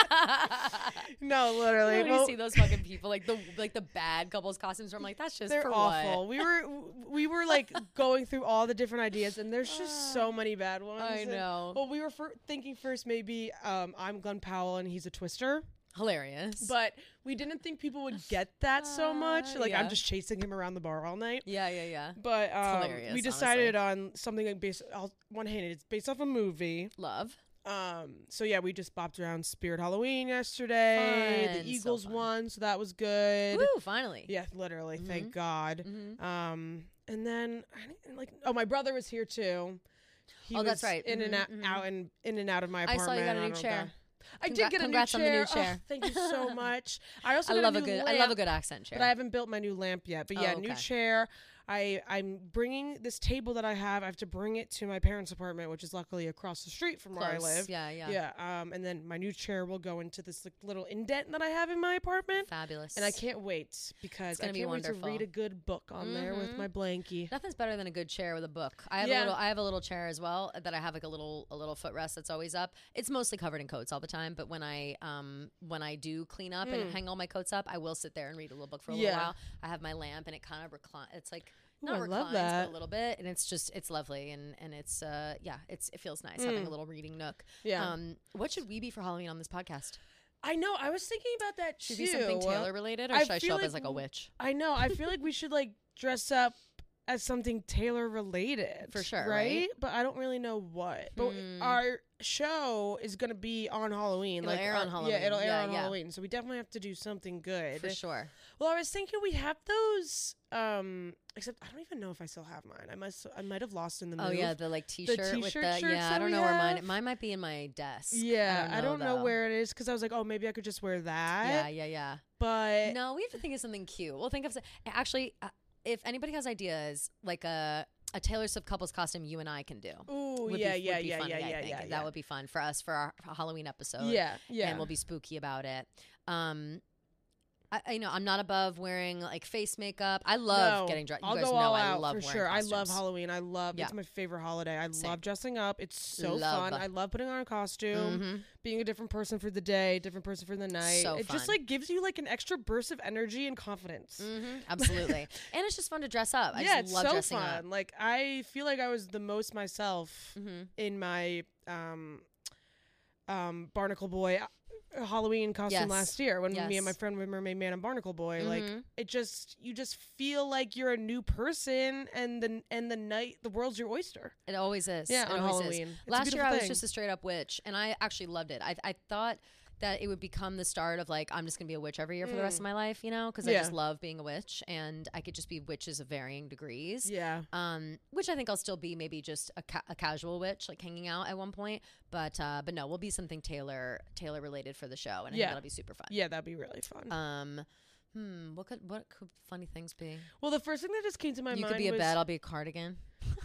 No, literally. When you see those fucking people, like the bad couples costumes, where I'm like, that's just they're for awful. what? We were like going through all the different ideas, and there's just so many bad ones. I and- know. well, we were thinking first maybe I'm Glenn Powell and he's a Twister, Hilarious. but we didn't think people would get that so much. Like yeah. I'm just chasing him around the bar all night. yeah. But hilarious, we decided on something like one-handed. It's based off a movie. Love. So yeah, we just bopped around Spirit Halloween yesterday. Fun, The so Eagles fun. won, so that was good. Woo! Finally. Yeah, literally. Mhm. Thank God. Mm-hmm. And then my brother was here too. He Oh, that's was right. In and Mhm, out, mhm. out and in and out of my I apartment. saw you got a new don't chair. know. I did get a new Congrats on the chair. new chair. Oh, thank you so much. I also I got love a a new good. lamp, I love a good accent chair. but I haven't built my new lamp yet. But yeah, Oh, new okay. chair. I'm bringing this table that I have to bring it to my parents' apartment, which is luckily across the street from where I Close. live. Yeah. Yeah. And then my new chair will go into this like, little indent that I have in my apartment. Fabulous. And I can't wait because I gonna be can't wait to wonderful. read a good book on there with Mhm. my blankie. Nothing's better than a good chair with a book. I have a little chair as well that I have like a little footrest that's always up. It's mostly covered in coats all the time, but when I do clean up and hang all my coats up, I will sit there and read a little book for a little Yeah. while. I have my lamp and it kind of reclines. It's like Ooh, not I reclines, love that. but a little bit, and it's lovely and it's it feels nice having a little reading nook. Yeah. What should we be for Halloween on this podcast? I know. I was thinking about that Should too. it be something Taylor related, or I should I feel show up like as like a witch? I know. I feel like we should like dress up as something Taylor related. For sure, right? right? But I don't really know what. But our show is going to be on Halloween. It'll air on Halloween. Yeah, it'll air Yeah, on yeah. Halloween. So we definitely have to do something good. For sure. Well, I was thinking we have those except I don't even know if I still have mine. I might have lost in the move. Oh yeah, the like t-shirt with t-shirt the shirts I that don't we know where have. mine might be in my desk. Yeah, I don't know though. where it is because I was like, oh, maybe I could just wear that. Yeah. But No, we have to think of something cute. We'll think of actually if anybody has ideas like a Taylor Swift couples costume you and I can do. ooh, would yeah, be, yeah, would be yeah, funny, yeah, I yeah, think. yeah, That would be fun for us for our Halloween episode. yeah. And we'll be spooky about it. I'm not above wearing like face makeup. I love getting dressed. You I'll guys go know all I out love for wearing sure. costumes. I love Halloween. Yeah. It's my favorite holiday. I Same. love dressing up. It's so Love. fun. I love putting on a costume, Mhm. being a different person for the day, different person for the night. So it just fun. like gives you like an extra burst of energy and confidence. Absolutely. And it's just fun to dress up. I Yeah, just it's love so dressing fun. up. Like I feel like I was the most myself in my Barnacle Boy Halloween costume Yes. last year when me Yes. and my friend were Mermaid Man and Barnacle Boy. Like it just you just feel like you're a new person and the world's your oyster. It always is. Yeah, it on always Halloween. Is. It's a Last year beautiful I was thing. just a straight up witch, and I actually loved it. I thought that it would become the start of like I'm just gonna be a witch every year for the rest of my life, because I Yeah. just love being a witch, and I could just be witches of varying degrees. Yeah. Which I think I'll still be maybe just a casual witch, like hanging out at one point. But no, we'll be something Taylor related for the show, and I think that'll be super fun. Yeah, that'd be really fun. What could funny things be? Well, the first thing that just came to my You mind could be a was bed, I'll be a cardigan.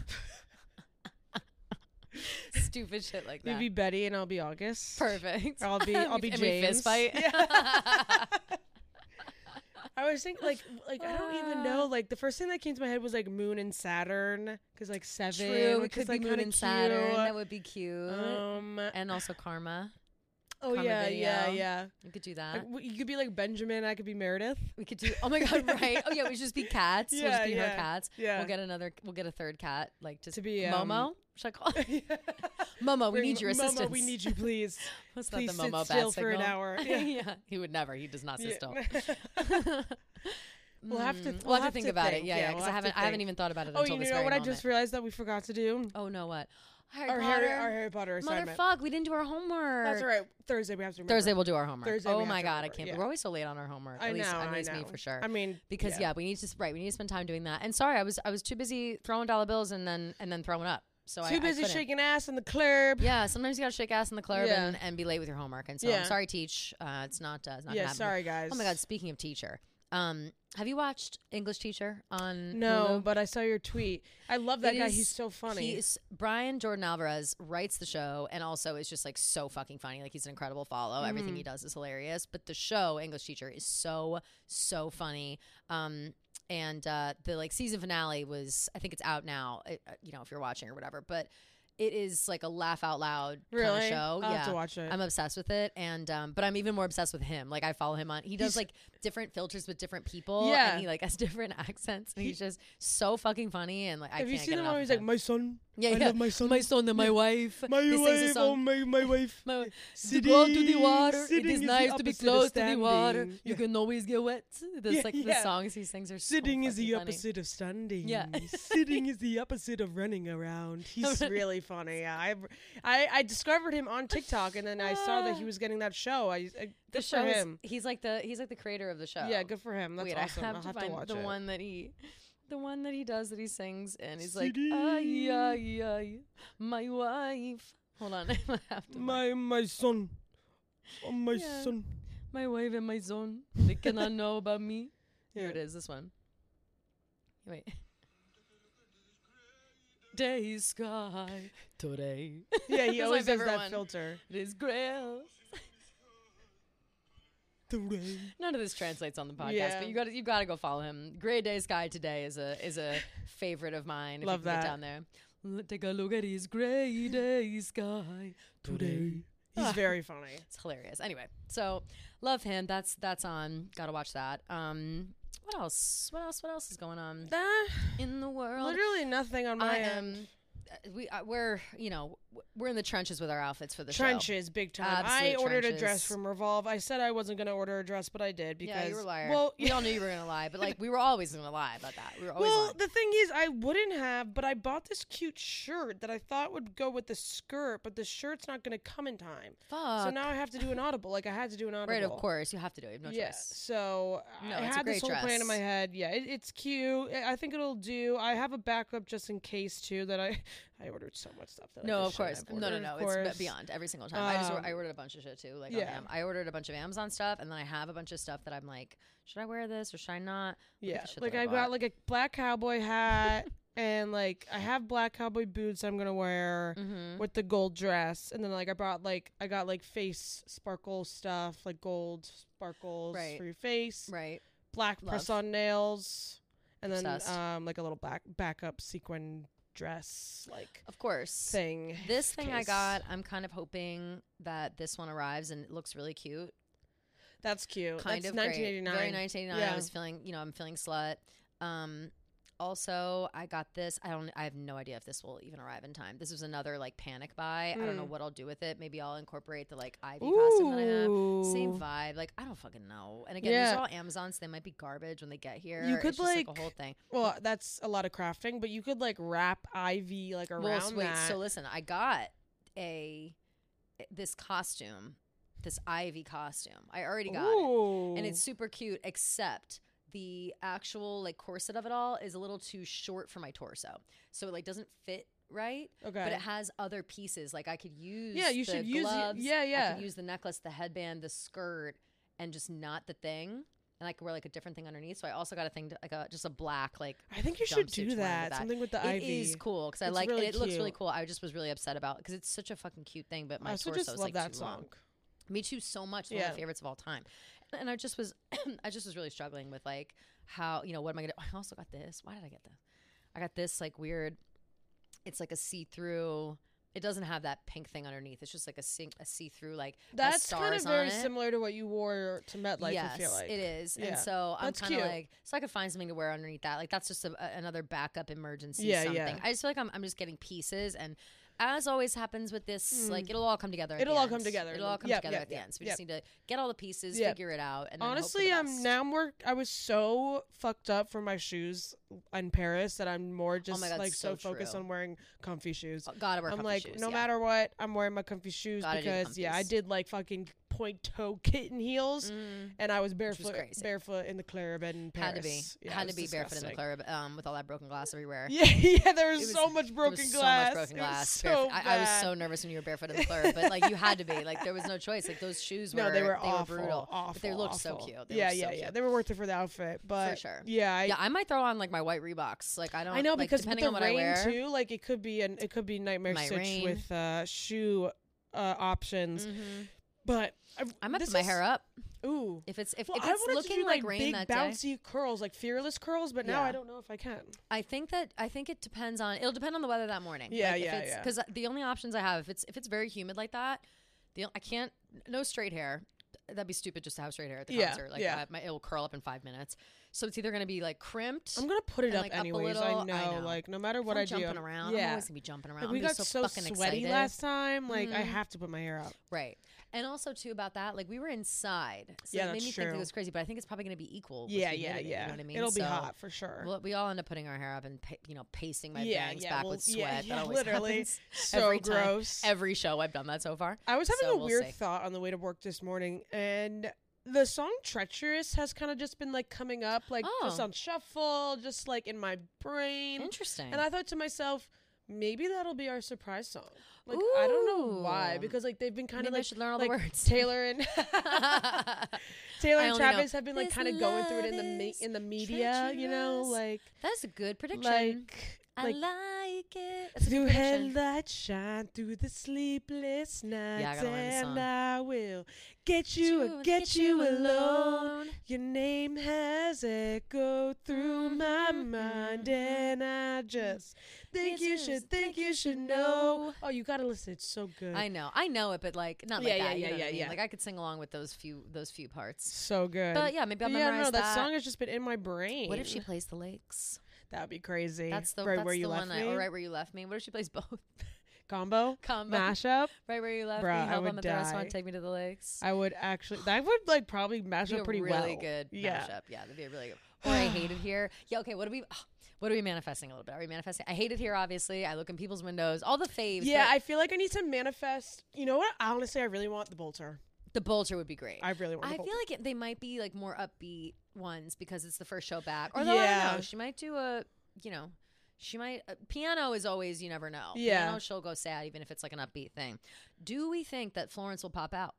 Stupid shit like that. you'd be Betty and I'll be August. Perfect. Or I'll be And we James. fist fight. Yeah. I I was thinking like I don't even know. Like the first thing that came to my head was like Moon and Saturn, because like 7. True, it could be Moon and Saturn. That would be cute. And also Karma. Oh Karma yeah. You could do that. You could be like Benjamin. I could be Meredith. We could do. Oh my god, right? Oh yeah, we should just be cats. We'll just be her cats. Yeah. We'll get a third cat, like just to be Momo. Should I call it? Momo, we need your assistance. Momo, we need you, please. Let's please not the Momo sit still bat for an hour. Yeah, he would never. He does not sit still. We'll have to think about it. Yeah, because I haven't even thought about it until this very moment. Oh, you know what I just realized that we forgot to do? Oh no, what? Our Harry Potter assignment. Motherfuck, we didn't do our homework. That's all right. Thursday we have to remember. Thursday we'll do our homework. Thursday oh my god, I can't. We're always so late on our homework. At least me for sure. I mean, because we need to spend time doing that. And sorry, I was too busy throwing dollar bills and then throwing up. So too busy shaking ass in the club. Yeah, sometimes you gotta shake ass in the club and be late with your homework. And so I'm sorry, Teach. It's not gonna happen. Sorry guys. Oh my god, speaking of teacher. Have you watched English Teacher on No, Hulu? but I saw your tweet. I love that guy. He's so funny. Brian Jordan Alvarez writes the show and also is just like so fucking funny. Like he's an incredible follow. Everything he does is hilarious. But the show English Teacher is so funny. And the like season finale was, I think it's out now. If you're watching or whatever, but. It is like a laugh out loud kind of show. I'll have to watch it. I'm obsessed with it, and but I'm even more obsessed with him. Like I follow him on. He does like different filters with different people, and he like has different accents, and he's just so fucking funny. And like, have you seen the one where he's like, "My son, I love my son, and my wife, my wife, oh my wife, to go to the water. It is nice to be close to the water. You can always get wet." The songs he sings are sitting is the funny. Opposite of standing. Yeah, sitting is the opposite of running around. He's really funny. Yeah, I discovered him on TikTok, and then I saw that he was getting that show. Good for him. He's like the creator of the show. Yeah, good for him. That's awesome. I have to watch the it. one that he does that he sings, and he's like, ay, my wife. Hold on, I have to. My son, my son, my wife and my son. They cannot know about me. Here it is. This one. Wait. Day sky today. Yeah, he always does that filter. It is grail. None of this translates on the podcast, but you gotta go follow him. Gray Day Sky Today is a favorite of mine. Love if you can that. Get down there. Take a look at his gray day sky today. He's very funny. It's hilarious. Anyway, so love him. That's on. Gotta watch that. What else? What else is going on in the world? Literally nothing on my end. We're in the trenches with our outfits for the show. Trenches, big time. Absolute I ordered trenches. a dress from Revolve. I said I wasn't going to order a dress, but I did because you were a liar. Well, we all knew you were gonna lie, but like we were always gonna lie about that. We were always lying. The thing is, I wouldn't have, but I bought this cute shirt that I thought would go with the skirt, but the shirt's not going to come in time. Fuck. So now I have to do an audible. Like I had to do an audible. Right, of course, you have to do it. You have no choice. So I had this whole plan in my head. Yeah, it's cute. I think it'll do. I have a backup just in case too. That I ordered so much stuff that. No, I of course. No. It's beyond every single time. I ordered a bunch of shit too. Like I ordered a bunch of Amazon stuff, and then I have a bunch of stuff that I'm like, should I wear this or should I not? Yeah, like I got like a black cowboy hat. And like I have black cowboy boots I'm gonna wear with the gold dress, and then like I got like face sparkle stuff, like gold sparkles for your face, right? Black press-on nails, and Obsessed. then like a little backup sequin dress, like of course thing. This thing I got, I'm kind of hoping that this one arrives and it looks really cute. That's cute. Kind That's of 1989. Very 1989. Yeah. I was feeling, I'm feeling slut. Also, I got this. I have no idea if this will even arrive in time. This was another like panic buy. I don't know what I'll do with it. Maybe I'll incorporate the like Ivy costume that I have. Same vibe. Like I don't fucking know. And again, these are all Amazon, so they might be garbage when they get here. You could it's just, like a whole thing. Well, that's a lot of crafting, but you could like wrap Ivy like around that. So listen, I got this costume, this Ivy costume. I already got it, and it's super cute. Except the actual like corset of it all is a little too short for my torso, so it like doesn't fit right. Okay, but it has other pieces. Like I could use you should use gloves. I could use the necklace, the headband, the skirt, and just not the thing. And I could wear like a different thing underneath. So I also got a thing just a black like. I think you should do that. Something with the Ivy. It is cool because I like it. It looks really cool. I just was really upset about because it's such a fucking cute thing, but my torso is like too long. Me too, so much. One of my favorites of all time. And I just was really struggling with like how, what am I gonna? I also got this. Why did I get this? I got this like weird. It's like a see-through. It doesn't have that pink thing underneath. It's just like a see-through, like that's stars kind of very similar to what you wore to MetLife. Yes, I feel like it is. Yeah. And so I'm kind of cute. like, so I could find something to wear underneath that. Like that's just another backup emergency something. Yeah. I just feel like I'm just getting pieces, and as always happens with this, like it'll all come together. It'll all come together. It'll all come together at the end. So we just need to get all the pieces, figure it out, and then honestly, now I was so fucked up for my shoes in Paris that I'm more just like so focused on wearing comfy shoes. Gotta wear comfy shoes. I'm like, no matter what, I'm wearing my comfy shoes because I did like fucking point toe kitten heels, and I was barefoot in the club in Paris. Had to be barefoot in the club with all that broken glass everywhere. Yeah, there was so much broken glass. So much broken glass. So I was so nervous when you were barefoot in the club, but like you had to be. Like there was no choice. Like those shoes were they were awful, brutal. Awful, but they looked awful. so cute. Yeah. They were worth it for the outfit, but for sure. Yeah, I might throw on like my white Reeboks. Like I know because depending with the on what rain I wear too. Like it could be Nightmare Stitch with shoe options. But I might put my hair up. Ooh, if it's looking like rain big that bouncy curls, like fearless curls. But now I don't know if I can. I think it depends on. It'll depend on the weather that morning. Yeah, Because the only options I have, if it's very humid like that, I can't. No straight hair. That'd be stupid just to have straight hair at the concert. Like it'll curl up in 5 minutes. So it's either going to be like crimped. I'm going to put it up like anyways. I know. Like no matter what I do. Jumping around. I'm always going to be jumping around. Like, we got so sweaty last time. Like I have to put my hair up. Right. And also too about that, like we were inside. So yeah, it made me think it was crazy, but I think it's probably going to be equal. Yeah. You know what I mean? It'll be hot for sure. We all end up putting our hair up and pasting my bangs back with sweat. Yeah, that always literally. Happens so every gross. Time. Every show I've done that so far. I was having a weird thought on the way to work this morning, and the song Treacherous has kind of just been like coming up, like just on shuffle, just like in my brain. Interesting. And I thought to myself, maybe that'll be our surprise song. Like I don't know why, because like they've been kind of like, should learn all the words. Taylor and Travis have been like kind of going through it in the media, you know, like that's a good prediction. I like it. Through headlight shine through the sleepless nights, and I will get you alone. Your name has echoed through my mind, and I just think you should know. Oh, you gotta listen. It's so good. I know it, but like not like that. Yeah. Like I could sing along with those few parts. So good. But yeah, maybe I'll memorize that. That song has just been in my brain. What if she plays The Lakes? That would be crazy. That's the Right Where You Left Me. Or Right Where You Left Me. What if she plays both? Combo mashup. Right Where You Left Bruh, Me. I would die. Take Me to the Lakes. I would actually. That would like probably mash up pretty well. Really good mashup. Yeah, that'd be a really good. Or I Hate It Here. Yeah. Okay. What are we manifesting a little bit? Are we manifesting? I hate it here. Obviously, I look in people's windows. All the faves. Yeah, I feel like I need to manifest. You know what? Honestly, I really want the Bolter. The Bolter would be great. I really want. I feel like they might be like more upbeat ones because it's the first show back. Although I don't know, she might do a. She might. Piano is always, you never know. Yeah. Piano, she'll go sad even if it's like an upbeat thing. Do we think that Florence will pop out?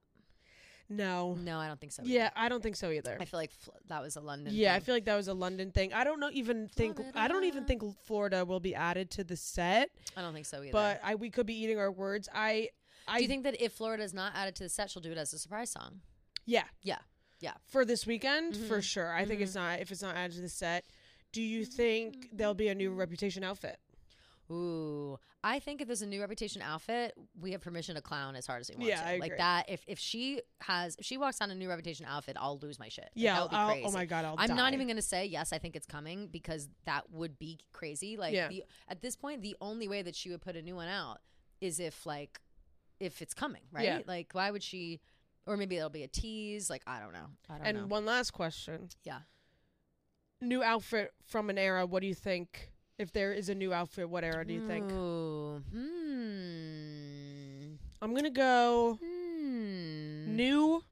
No, I don't think so. Yeah, I don't think so either. I feel like that was a London. Yeah, thing. I feel like that was a London thing. I don't even think Florida will be added to the set. I don't think so either. But we could be eating our words. Do you think that if Florida is not added to the set, she'll do it as a surprise song? Yeah. For this weekend, for sure. I think if it's not added to the set. Do you think there'll be a new Reputation outfit? Ooh, I think if there's a new Reputation outfit, we have permission to clown as hard as we want to. I agree. Like that. If she walks on a new Reputation outfit, I'll lose my shit. Yeah, that would be crazy. Oh my God, I'm not even gonna say yes. I think it's coming because that would be crazy. Like at this point, the only way that she would put a new one out is if it's coming, right? Yeah. Like why would she? Or maybe it'll be a tease. Like I don't know. And one last question. Yeah. New outfit from an era. What do you think? If there is a new outfit, what era do you think? I'm gonna go new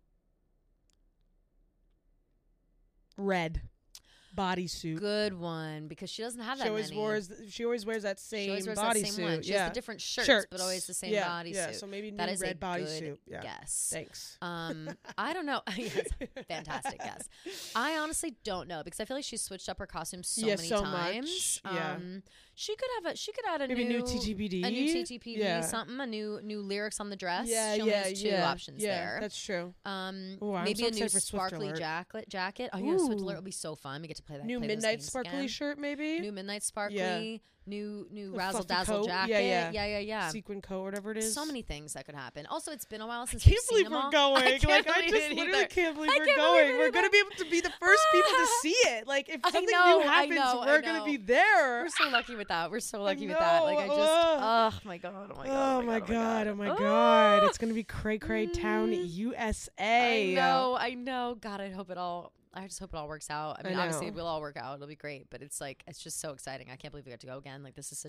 red bodysuit. Good one, because she doesn't have that She always wears that same bodysuit. She has the different shirts, but always the same bodysuit. Yeah, so maybe new red bodysuit. Yeah. Yes. Thanks. I don't know. Yes, fantastic. Yes. I honestly don't know because I feel like she's switched up her costume so many times. Much. Yeah. She could add a maybe new TTPD. A new TTPD, something, a new lyrics on the dress. Yeah, she only has 2 options there. That's true. Maybe a new sparkly jacket. Oh yeah, Swift Alert will be so fun. We get to play that. New midnight sparkly shirt, maybe. New midnight sparkly. New razzle dazzle jacket. Yeah. Sequin coat, whatever it is. So many things that could happen. Also, it's been a while since I can't believe we're going. I just literally can't believe we're going. We're gonna be able to be the first people to see it. Like if something new happens, we're gonna be there. We're so lucky with that. We're so lucky with that. Like oh my god. Oh my god. It's gonna be Cray Cray Town, USA. I know. God, I just hope it all works out. I mean, obviously it will all work out. It'll be great, but it's like it's just so exciting. I can't believe we got to go again. Like this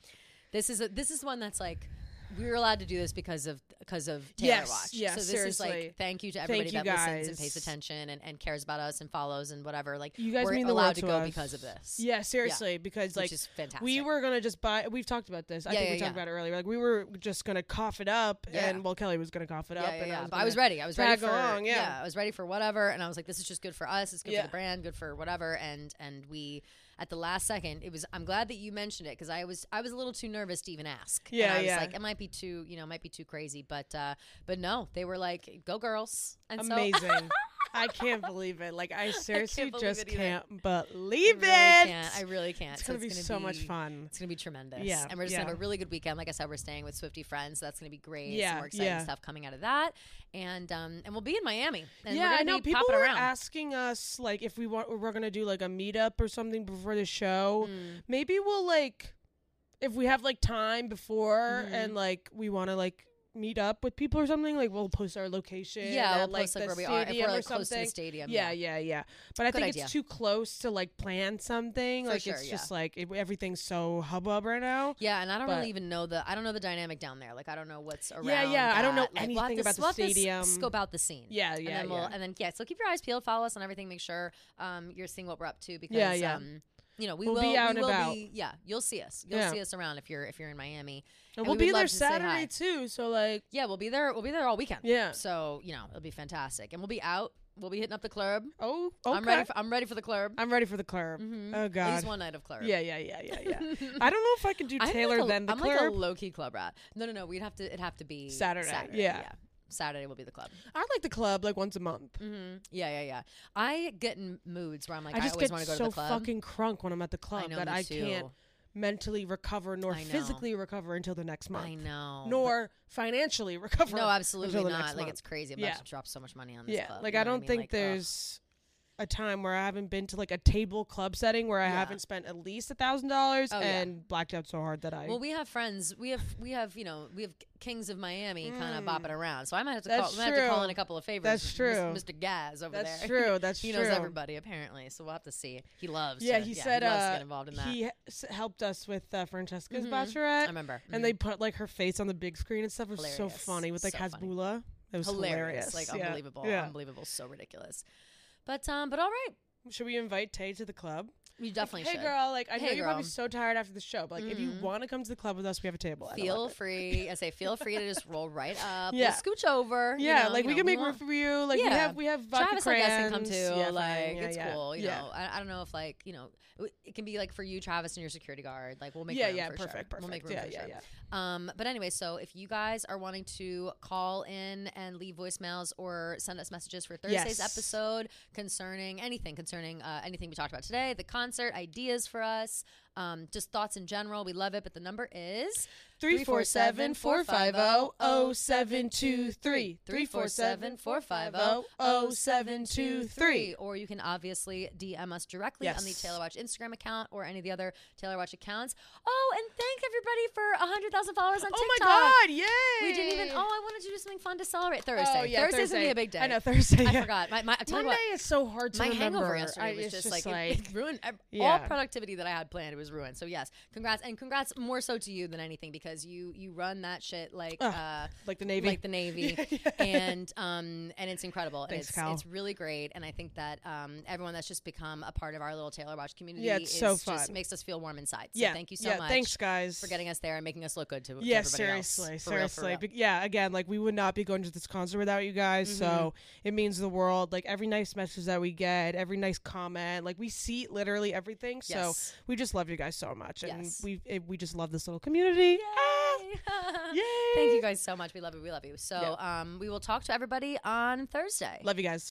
is one that's like we were allowed to do this because of Taylor Watch. Yes, so this seriously. is like thank you to everybody that listens and pays attention and cares about us and follows and whatever. Like you guys we're mean the allowed world to to go us. because of this. Yeah, seriously, because like which is fantastic. We were gonna just buy. We've talked about this. I think we talked about it earlier. Like we were just gonna cough it up, and Kelly was gonna cough it up. And I was ready. I was ready for along, I was ready for whatever, and I was like, this is just good for us. It's good for the brand, good for whatever, and we. At the last second, I'm glad that you mentioned it because I was a little too nervous to even ask. Yeah, and I was like, it might be too crazy, but no, they were like, go girls. And amazing. So I can't believe it. Like I seriously just can't believe it. I really can't. It's gonna be so much fun. It's gonna be tremendous. Yeah, and we're just gonna have a really good weekend. Like I said, we're staying with Swiftie friends, so that's gonna be great. Yeah, some more exciting stuff coming out of that, and we'll be in Miami. And we're gonna I know be people popping were around. asking us like if we're gonna do like a meetup or something before the show. Maybe we'll like if we have like time before and like we want to like meet up with people or something, like we'll post our location. Yeah, we'll post like where we are if we're like close to the stadium. Yeah. But I think it's too close to like plan something. For like sure, it's just like everything's so hubbub right now. Yeah, and I don't really even know I don't know the dynamic down there. Like I don't know what's around. Yeah. I don't know like, anything about the stadium. Scope out the scene. Yeah. And then so keep your eyes peeled, follow us on everything. Make sure you're seeing what we're up to because we'll be out and about. You'll see us. You'll see us around if you're in Miami. And we'll be there Saturday too. So like we'll be there all weekend. Yeah. So, it'll be fantastic. And we'll be out. We'll be hitting up the club. Oh, okay. I'm ready for the club. I'm ready for the club. Mm-hmm. Oh god. At least one night of club. Yeah. I don't know if I can do Taylor then the club. I'm like a low-key club rat. No. It'd have to be Saturday. Yeah. Saturday will be the club. I like the club like once a month. Mm-hmm. Yeah. I get in moods where I'm like, I always want to go to the club. I just get so fucking crunk when I'm at the club that I can't mentally recover nor physically recover until the next month. I know. Nor financially recover. No, absolutely not. Like month. It's crazy. I'm about to drop so much money on this club. Like I don't think there's a time where I haven't been to like a table club setting where I haven't spent at least $1,000 and blacked out so hard that I. Well, we have friends. We have Kings of Miami kind of bopping around. So I might have to call in a couple of favors. That's true. Mr. Gaz over there. That's true. He knows everybody apparently. So we'll have to see. He loves. Yeah, he said he loves to get involved in that. He helped us with Francesca's Bachelorette. I remember. And they put like her face on the big screen and stuff. It was so funny with like Hasbulla. It was hilarious. Like unbelievable. Unbelievable. So ridiculous. But all right. Should we invite Tay to the club? You definitely should. Hey, girl, like, I know you're probably so tired after the show, but, like, if you want to come to the club with us, we have a table. Feel free. Feel free to just roll right up. Yeah. We'll scooch over. Yeah, we can make room for you. Like, we have vodka Travis, crayons. I guess, can come too. Yeah, like, it's cool. You know, I don't know if, like, it can be, like, for you, Travis, and your security guard. Like, we'll make room for perfect. We'll make room for sure. But anyway, so if you guys are wanting to call in and leave voicemails or send us messages for Thursday's episode concerning anything we talked about today, the concert, ideas for us, just thoughts in general, we love it. But the number is 347-450-0723. 347-450-0723. Or you can obviously DM us directly on the Taylor Watch Instagram account or any of the other Taylor Watch accounts. Oh, and thank everybody for 100,000 followers on TikTok. Oh my God, yay! We didn't even. I wanted to do something fun to celebrate Thursday. Oh, yeah, Thursday's gonna be a big day. I know Thursday. I forgot. Monday is so hard to remember. My hangover yesterday was just like it ruined all productivity that I had planned. It was ruined. So yes, congrats more so to you than anything because you run that shit like the Navy, and it's incredible. Thanks, Cal. It's really great, and I think that everyone that's just become a part of our little Taylor Watch community, it's so fun. Just makes us feel warm inside. So thank you so much. Thanks, guys, for getting us there and making us look good to everybody seriously, else. Seriously. But again, like we would not be going to this concert without you guys. So it means the world. Like every nice message that we get, every nice comment, like we see literally everything. So we just love you you guys so much. And we just love this little community. Yay. Thank you guys so much. We love you. So we will talk to everybody on Thursday. Love you guys.